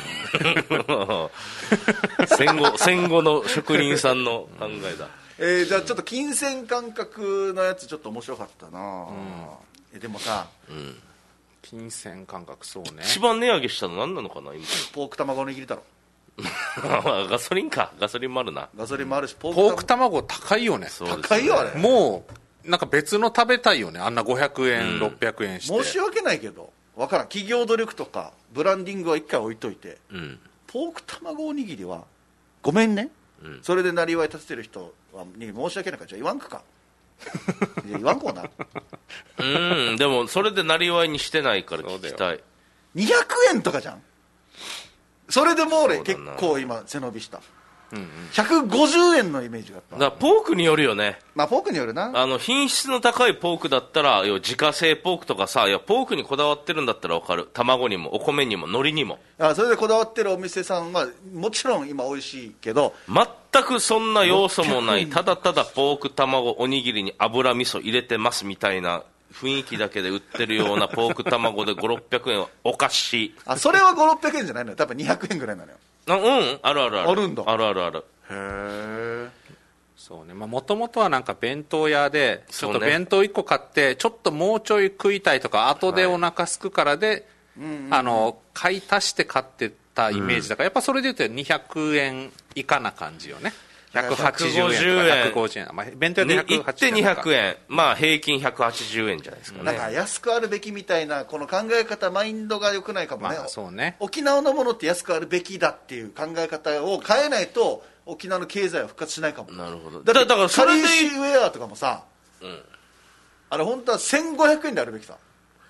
戦後の職人さんの考えだ。 じゃあちょっと金銭感覚のやつちょっと面白かったな、でもさ、 金銭感覚そうね。 一番値上げしたの何なのかな今。 ポーク卵の握りだろ。 ガソリンか。ガソリンもあるな。 ガソリンもあるし、 ポーク卵高いよね。 高いよあれ。 もうなんか別の食べたいよね、あんな500円、600円して。 申し訳ないけど分からん、企業努力とかブランディングは一回置いといて、ポーク卵おにぎりはごめんね、それでなりわい立ててる人に申し訳ないから、じゃあ言わんくか言わんこうなでもそれでなりわいにしてないから聞きたい。 200円とかじゃん。それでも俺結構今背伸びした。150円のイメージがあった。 だからポークによるよね。 まあポークによるな。 品質の高いポークだったら、自家製ポークとかさ、ポークにこだわってるんだったら分かる。卵にもお米にも海苔にも。 それでこだわってるお店さんはもちろん今美味しいけど、 全くそんな要素もない、ただただポーク卵おにぎりに油味噌入れてますみたいな雰囲気だけで売ってるようなポーク卵で5、600円はおかしい。 それは5、600円じゃないのよ。多分200円ぐらいなのよ。 あるあるある。 あるんだ。 あるあるある。 へえ。 そうね。もともとはなんか弁当屋でちょっと弁当1個買ってちょっともうちょい食いたいとか、後でお腹すくからで、買い足して買ってたイメージだから、やっぱそれで言うと200円以下な感じよね。180円とか150円、弁当屋で180円行って200円、まあ平均180円じゃないですかね。 なんか安くあるべきみたいなこの考え方、マインドが良くないかもね。 そうね。 沖縄のものって安くあるべきだっていう考え方を変えないと沖縄の経済は復活しないかも。 なるほど。 だからそれでカリーシーウェアとかもさ、あれ本当は1500円であるべきさ。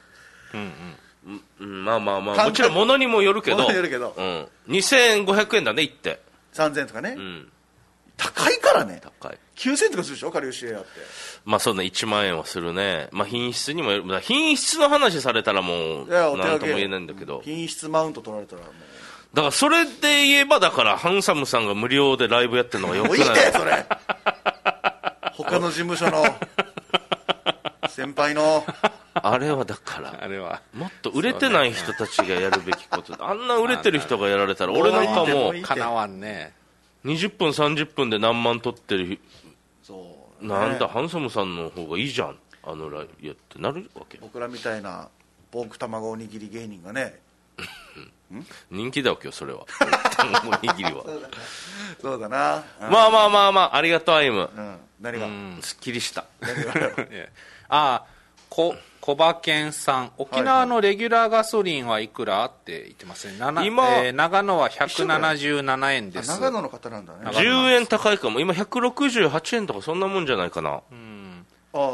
まあもちろん物にもよるけど、2500円だね、行って 3000円とかね、高いからね。 高い。 9000円とかするでしょ、カリーシーウェアって。 まあそうね、1万円はするね。まあ品質にもよる。品質の話されたらもう何とも言えないんだけど、 品質マウント取られたらもう、 だからそれで言えば、だからハンサムさんが無料でライブやってるのがよくない？ もういいってそれ他の事務所の先輩のあれはだからあれはもっと売れてない人たちがやるべきことあんな売れてる人がやられたら俺なんかもうかなわんね。 20分30分で何万取ってる、 そうなんだハンサムさんの方がいいじゃん、ライブやってなるわけ。 僕らみたいなポーク卵おにぎり芸人がね人気だわけよそれは卵おにぎりはそうだな、 まあありがとうアイム、 何がすっきりした小馬健さん、沖縄のレギュラーガソリンはいくらって言ってますね。 今、 長野は177円です。 長野の方なんだね。 10円高いかも。今168円とかそんなもんじゃないかな。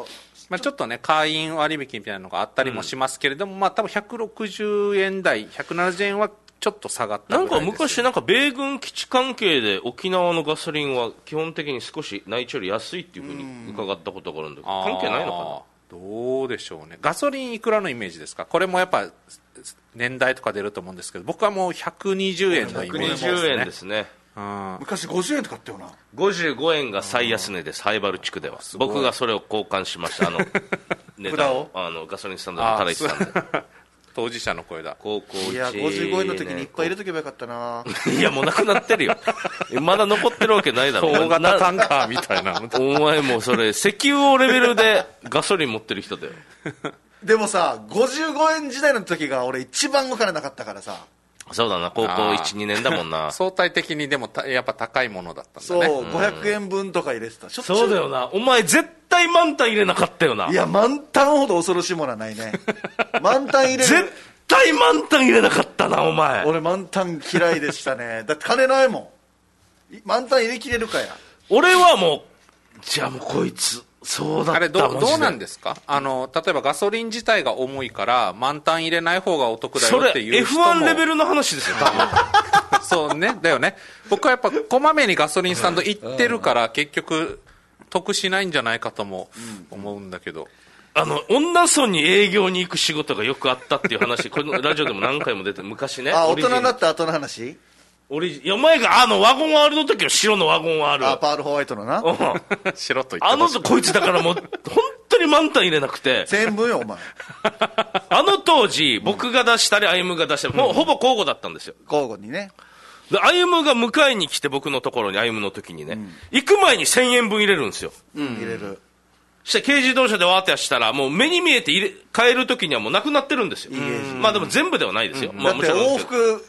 まあ、ちょっとね会員割引みたいなのがあったりもしますけれども、まあ多分160円台170円はちょっと下がったぐらいです。 なんか昔なんか米軍基地関係で沖縄のガソリンは基本的に少し内地より安いっていうふうに伺ったことがあるんだけど、関係ないのかな。 どうでしょうね。ガソリンいくらのイメージですか。これもやっぱ年代とか出ると思うんですけど、僕はもう120円のイメージですね。 120円ですね。 昔50円とかあったよな。 55円が最安値です、灰原地区では。僕がそれを交換しました。値段をガソリンスタンドで働いてたんで。 当事者の声だ。 高校いや55円の時にいっぱい入れとけばよかったな。 いやもうなくなってるよ。まだ残ってるわけないだろ。 大型タンカーみたいな。 お前もうそれ石油王レベルでガソリン持ってる人だよ。 でもさ55円時代の時が俺一番お金なかったからさ。 そうだな、高校 1,2 年だもんな。 相対的にでもやっぱ高いものだったんだね。 そう、500円分とか入れてた。 そうだよな。お前絶対満タン入れなかったよな。 いや満タンほど恐ろしいものはないね。満タン入れる。 絶対満タン入れなかったな、お前。 俺満タン嫌いでしたね。だって金ないもん。満タン入れきれるかや。 俺はもう、じゃあもうこいつ。そうだった。 あれどうなんですか。例えばガソリン自体が重いから満タン入れない方がお得だよっていう人も。 それ F1 レベルの話ですよ多分。 そうね、だよね。僕はやっぱこまめにガソリンスタンド行ってるから結局得しないんじゃないかとも思うんだけど、 女村に営業に行く仕事がよくあったっていう話、このラジオでも何回も出て、昔ね。 大人になった後の話。 いやお前がワゴン R の時は白のワゴン R。 パールホワイトのな。 白と言ってこいつだからもう本当に満タン入れなくて。 全部よお前。 当時僕が出したり歩夢が出したり、もうほぼ交互だったんですよ。 交互にね。 で歩夢が迎えに来て僕のところに歩夢の時にね、行く前に1000円分入れるんですよ。 入れる。 して軽自動車でわーってしたらもう目に見えて帰る時にはもうなくなってるんですよ。まあでも全部ではないですよ。まあだって往復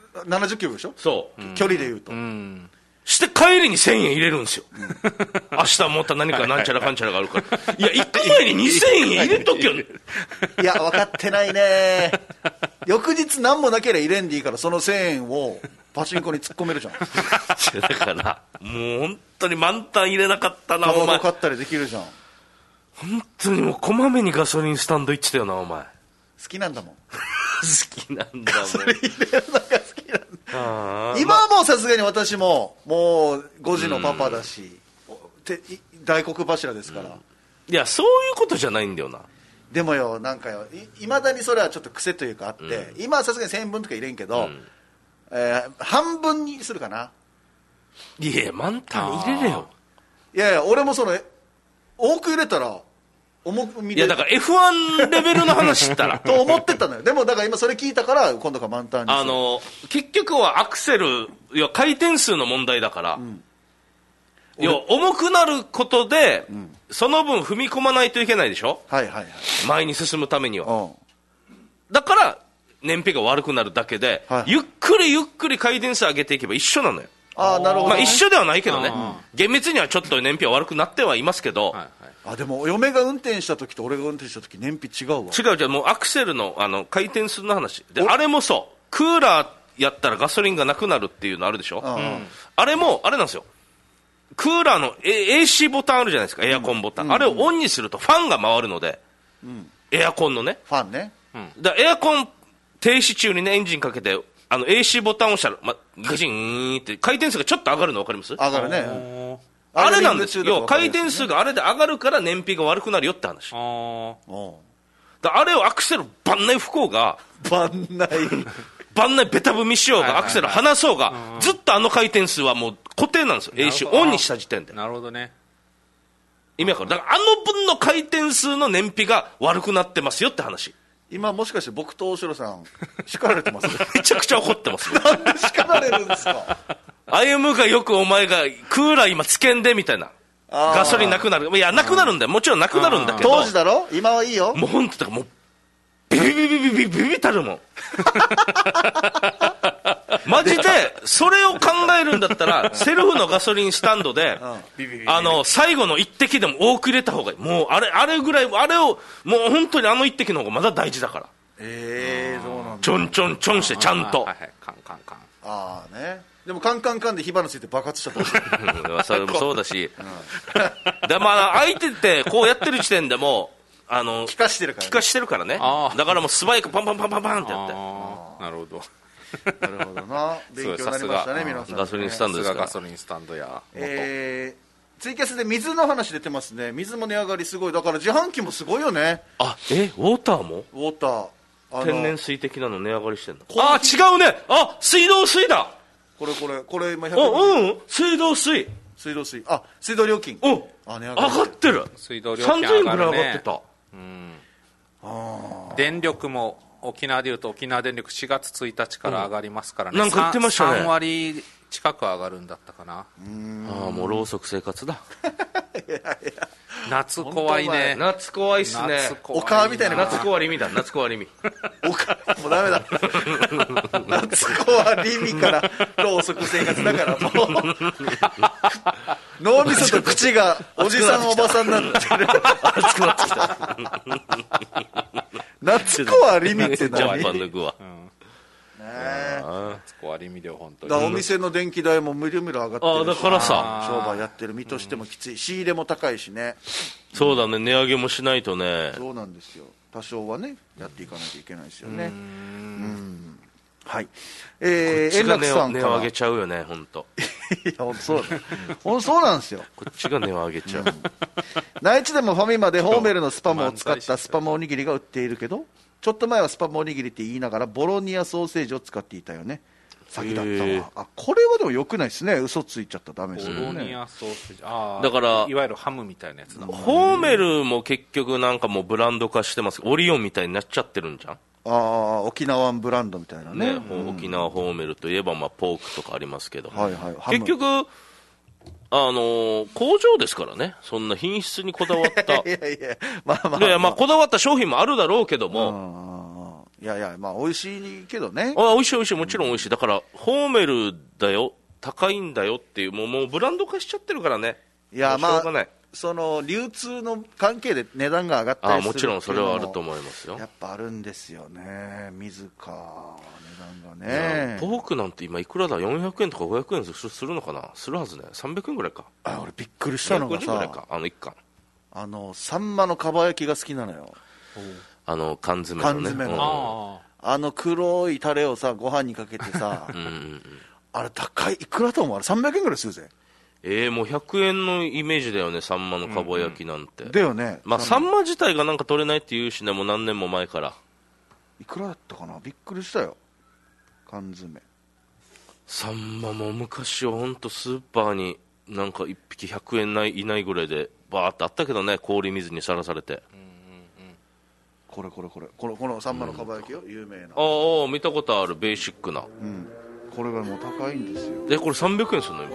70キロでしょ。 そう、 距離で言うと。 して帰りに1000円入れるんですよ。明日また何かなんちゃらかんちゃらがあるから。いや行く前に2000円入れとけよ。 いや分かってないね。翌日何もなければ入れんでいいからその1000円をパチンコに突っ込めるじゃん。 だからもう本当に満タン入れなかったなお前。 買ったりできるじゃん。 本当にもうこまめにガソリンスタンド行ってたよなお前。 好きなんだもん。 好きなんだもん。 それ入れるのが好きなんだ。今はもうさすがに私ももう5時のパパだし、大黒柱ですから。 いやそういうことじゃないんだよな。でもよなんかよいまだにそれはちょっと癖というかあって、今はさすがに1000円分とか入れんけど、半分にするかな。 いや満タン入れれよ。 いやいや俺もその多く入れたら重く見れる。 いやだから F1 レベルの話したらと思ってたのよ。でもだから今それ聞いたから今度から満タンにする。 結局はアクセル回転数の問題だから、重くなることで、その分踏み込まないといけないでしょ。 はいはいはい。 前に進むためには。だから燃費が悪くなるだけで、ゆっくりゆっくり回転数上げていけば一緒なのよ。 なるほど、 まあ一緒ではないけどね。厳密にはちょっと燃費は悪くなってはいますけど。 でも嫁が運転した時と俺が運転した時燃費違うわ。 違うじゃん。もうアクセルの回転数の話で、あれもそうクーラーやったらガソリンがなくなるっていうのあるでしょ。あれもあれなんですよ。クーラーの、AC ボタンあるじゃないですか。エアコンボタン、あれをオンにするとファンが回るので、エアコンのねファンね、 だエアコン停止中にねエンジンかけてAC ボタンを押したら、ガチンって回転数がちょっと上がるの分かります？ 上がるね。 あれなんですよ。回転数があれで上がるから燃費が悪くなるよって話。あれをアクセルバンナイ不幸がバンナイベタ踏みしようがアクセル離そうが、ずっと回転数はもう固定なんですよ。AC オンにした時点で。 なるほどね。 意味わかる？だから分の回転数の燃費が悪くなってますよって話。 今もしかして僕と大城さん叱られてます？ めちゃくちゃ怒ってます。 なんで叱られるんですか？ 歩夢がよくお前がクーラー今つけんでみたいな。ガソリンなくなる。いやなくなるんだよ。もちろんなくなるんだけど。 当時だろ？今はいいよ。 もう本当だからもうビビビビビビビビたるもん。マジでそれを考えるんだったらセルフのガソリンスタンドで最後の一滴でも多く入れた方がいい。もうあれぐらい、あれをもう本当に一滴の方がまだ大事だから。 そうなんだ。 ちょんちょんちょんしてちゃんと。 カンカンカン。 ね。 でもカンカンカンで火花ついて爆発しちゃったそれもそうだし、でまあ相手ってこうやってる時点でも気化してるからね。 だからもう素早くパンパンパンパンパンってやって。 なるほど。 なるほどな。勉強になりましたね、皆さん。 ガソリンスタンドですから。 ガソリンスタンドや。 ツイキャスで水の話出てますね。水も値上がりすごい。だから自販機もすごいよね。 ウォーターも？ ウォーター。 天然水的なの値上がりしてんの？違うね。水道水だ。 これ今 100円。水道水。 水道料金。 値上がってる。 水道料金上がるね。 3000円ぐらい上がってた。 電力も沖縄でいうと沖縄電力4月1日から上がりますからね。 なんか言ってましたね。 3割近く上がるんだったかな。 もうろうそく生活だ。 夏怖いね。 夏怖いっすね。 おかみたいな。 夏怖りみだ。夏怖りみ。 おかもうダメだ。夏怖りみからろうそく生活だからもう脳みそと口がおじさんおばさんになってる。 熱くなってきた。 夏怖りみって何？ ジャンパー抜くわ。 夏怖りみで本当に。 お店の電気代もむりむり上がってるし。 だからさ、 商売やってる身としてもきつい。仕入れも高いしね。 そうだね、値上げもしないとね。 そうなんですよ。多少はねやっていかなきゃいけないですよね。はい。円楽さんから値を上げちゃうよね、本当。 いや本当そうだ。そうなんですよ。 こっちが値を上げちゃう。 内地でもファミマでホーメルのスパムを使ったスパムおにぎりが売っているけど、ちょっと前はスパムおにぎりって言いながらボロニアソーセージを使っていたよね。先だったわ。これはでも良くないですね。嘘ついちゃったらダメですよね。 ボロニアソーセージ。 だからいわゆるハムみたいなやつだ。 ホーメルも結局なんかもうブランド化してます。オリオンみたいになっちゃってるんじゃん。 沖縄ブランドみたいなね。 沖縄ホーメルといえばポークとかありますけど、 結局工場ですからね。そんな品質にこだわったいやこだわった商品もあるだろうけども、 美味しいけどね。 美味しいもちろん美味しい。だからホーメルだよ、高いんだよっていうもうブランド化しちゃってるからね。 いやその流通の関係で値段が上がったりする。 もちろんそれはあると思いますよ。 やっぱあるんですよね。水か値段がね。 ポークなんて今いくらだ、400円とか500円するのかな。するはずね。300円ぐらいか。 俺びっくりしたのがさ、 150円ぐらいか、1貫サンマのかば焼きが好きなのよ。 缶詰のね。 黒いタレをさご飯にかけてさあれ高い、いくらと思う？あれ300円ぐらいするぜ。 もう100円のイメージだよね、サンマのかば焼きなんて。 だよね。 サンマ自体がなんか取れないって言うしね、もう何年も前から。 いくらだったかな、びっくりしたよ。缶詰サンマも昔は本当スーパーになんか1匹100円以内ぐらいでバーってあったけどね、氷水にさらされて。 このサンマのかば焼きよ、有名な。 見たことある、ベーシックな。 これがもう高いんですよ。 これ300円するの今。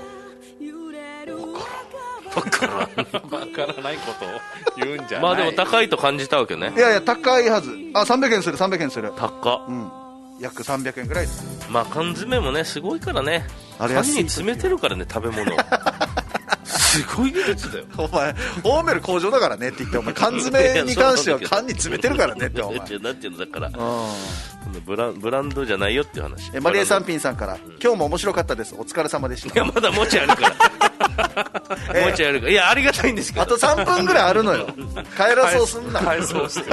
分からないことを言うんじゃない。 でも高いと感じたわけね。 いや高いはず。300円する。 高っ。 約300円ぐらいです。 缶詰もねすごいからね。缶に詰めてるからね、食べ物すごい技術だよ。 お前ホーメル工場だからねって言って、お前缶詰に関しては缶に詰めてるからねってお前なんていうのだからブランドじゃないよっていう話。 マリエサンピンさんから、今日も面白かったです、お疲れ様でした。 いやまだもちあるからもちあるから、いやありがたいんですけど、 あと3分ぐらいあるのよ。帰らそうすんな。 帰そうして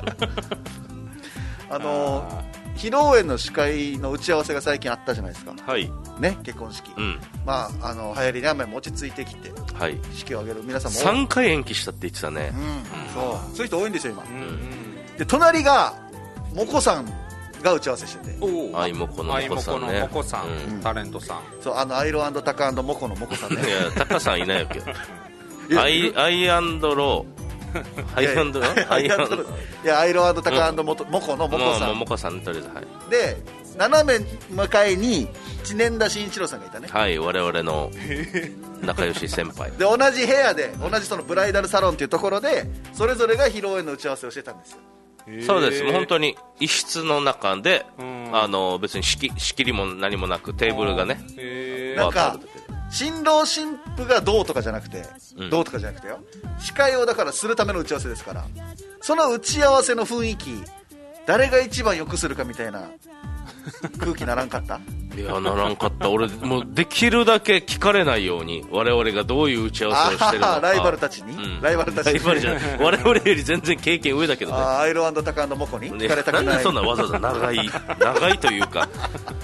披露宴の司会の打ち合わせが最近あったじゃないですか。 はいね、結婚式。流行りに雨も落ち着いてきて、式を挙げる皆さんも 3回延期したって言ってたね。 そういう人多いんですよ今。で隣がモコさんが打ち合わせしてて、 アイモコのモコさんね。 モコさん、タレントさん。 そう、アイロ&タカ&モコのモコさんね。 いやタカさんいないわけよ。アイロいやアイロ&タカ&モコのモコさん。 モコさんとりあえずで斜め向かいに知念田慎一郎さんがいたね。 我々の仲良し先輩で同じ部屋で同じそのブライダルサロンっていうところでそれぞれが披露宴の打ち合わせをしてたんですよ。 そうです。もう本当に一室の中で別に仕切りも何もなくテーブルがね、 なんか新郎新婦がどうとかじゃなくて、どうとかじゃなくてよ、司会をだからするための打ち合わせですから、その打ち合わせの雰囲気誰が一番良くするかみたいな空気ならんかった？ いや、ならんかった。俺もうできるだけ聞かれないように、我々がどういう打ち合わせをしてるのか。 ライバルたちに、ライバルたちに。 ライバルじゃない。我々より全然経験上だけどね。 アイロ&タカ&モコに聞かれたくない。 なんでそんなわざわざ長いというか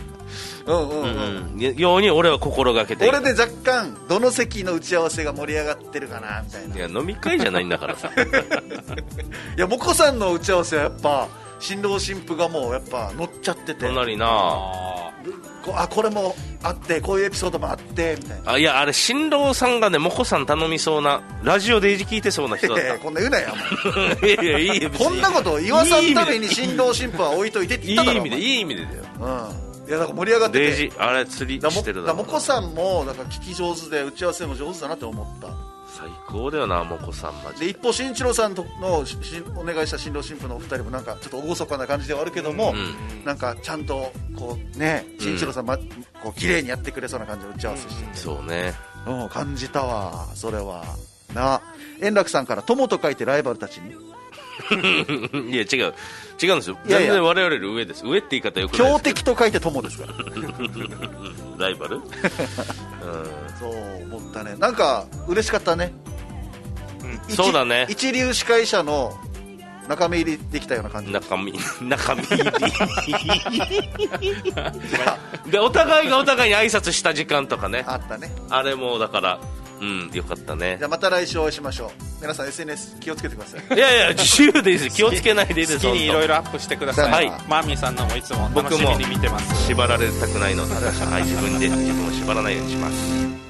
ように俺は心がけている。 俺で若干どの席の打ち合わせが盛り上がってるかなみたいな。 いや、飲み会じゃないんだからさ。 いや、モコさんの打ち合わせはやっぱ新郎新婦がもうやっぱ乗っちゃってて、 隣なこれもあってこういうエピソードもあってみたいな。 いや、あれ新郎さんがね、モコさん頼みそうな、ラジオで聞いてそうな人だった。 こんな言うなよいやいいよ、 こんなこと言わさんために新郎新婦は置いといてって言っただろ。 いい意味でだよ。 いや、だから盛り上がってて、 デイジあれ釣りしてるだろ。 モコさんもだから聞き上手で打ち合わせも上手だなって思った。 最高だよな、モコさんマジで。 一方、新一郎さんのお願いした新郎新婦のお二人もなんかちょっと厳かな感じではあるけども、なんかちゃんとこうね、新一郎さん、こう綺麗にやってくれそうな感じの打ち合わせしてて、 そうね、 感じたわ。それはな。円楽さんから友と書いてライバルたちにいや、違うんですよ。全然我々より上です。上って言い方よくないですけど、 強敵と書いて友ですからライバルそう思ったね。なんか嬉しかったね、 そうだね。 一流司会者の中身入りできたような感じ。 中身入りで、お互いがお互いに挨拶した時間とかね、 あったね。 あれもだからよかったね。 じゃあまた来週お会いしましょう。皆さん SNS 気をつけてください。 いや自由でいいです。気をつけないでいいです。 好きにいろいろアップしてください。 はい、 マーミーさんのもいつも楽しみに見てます。 縛られたくないので、はい、自分を縛らないようにします。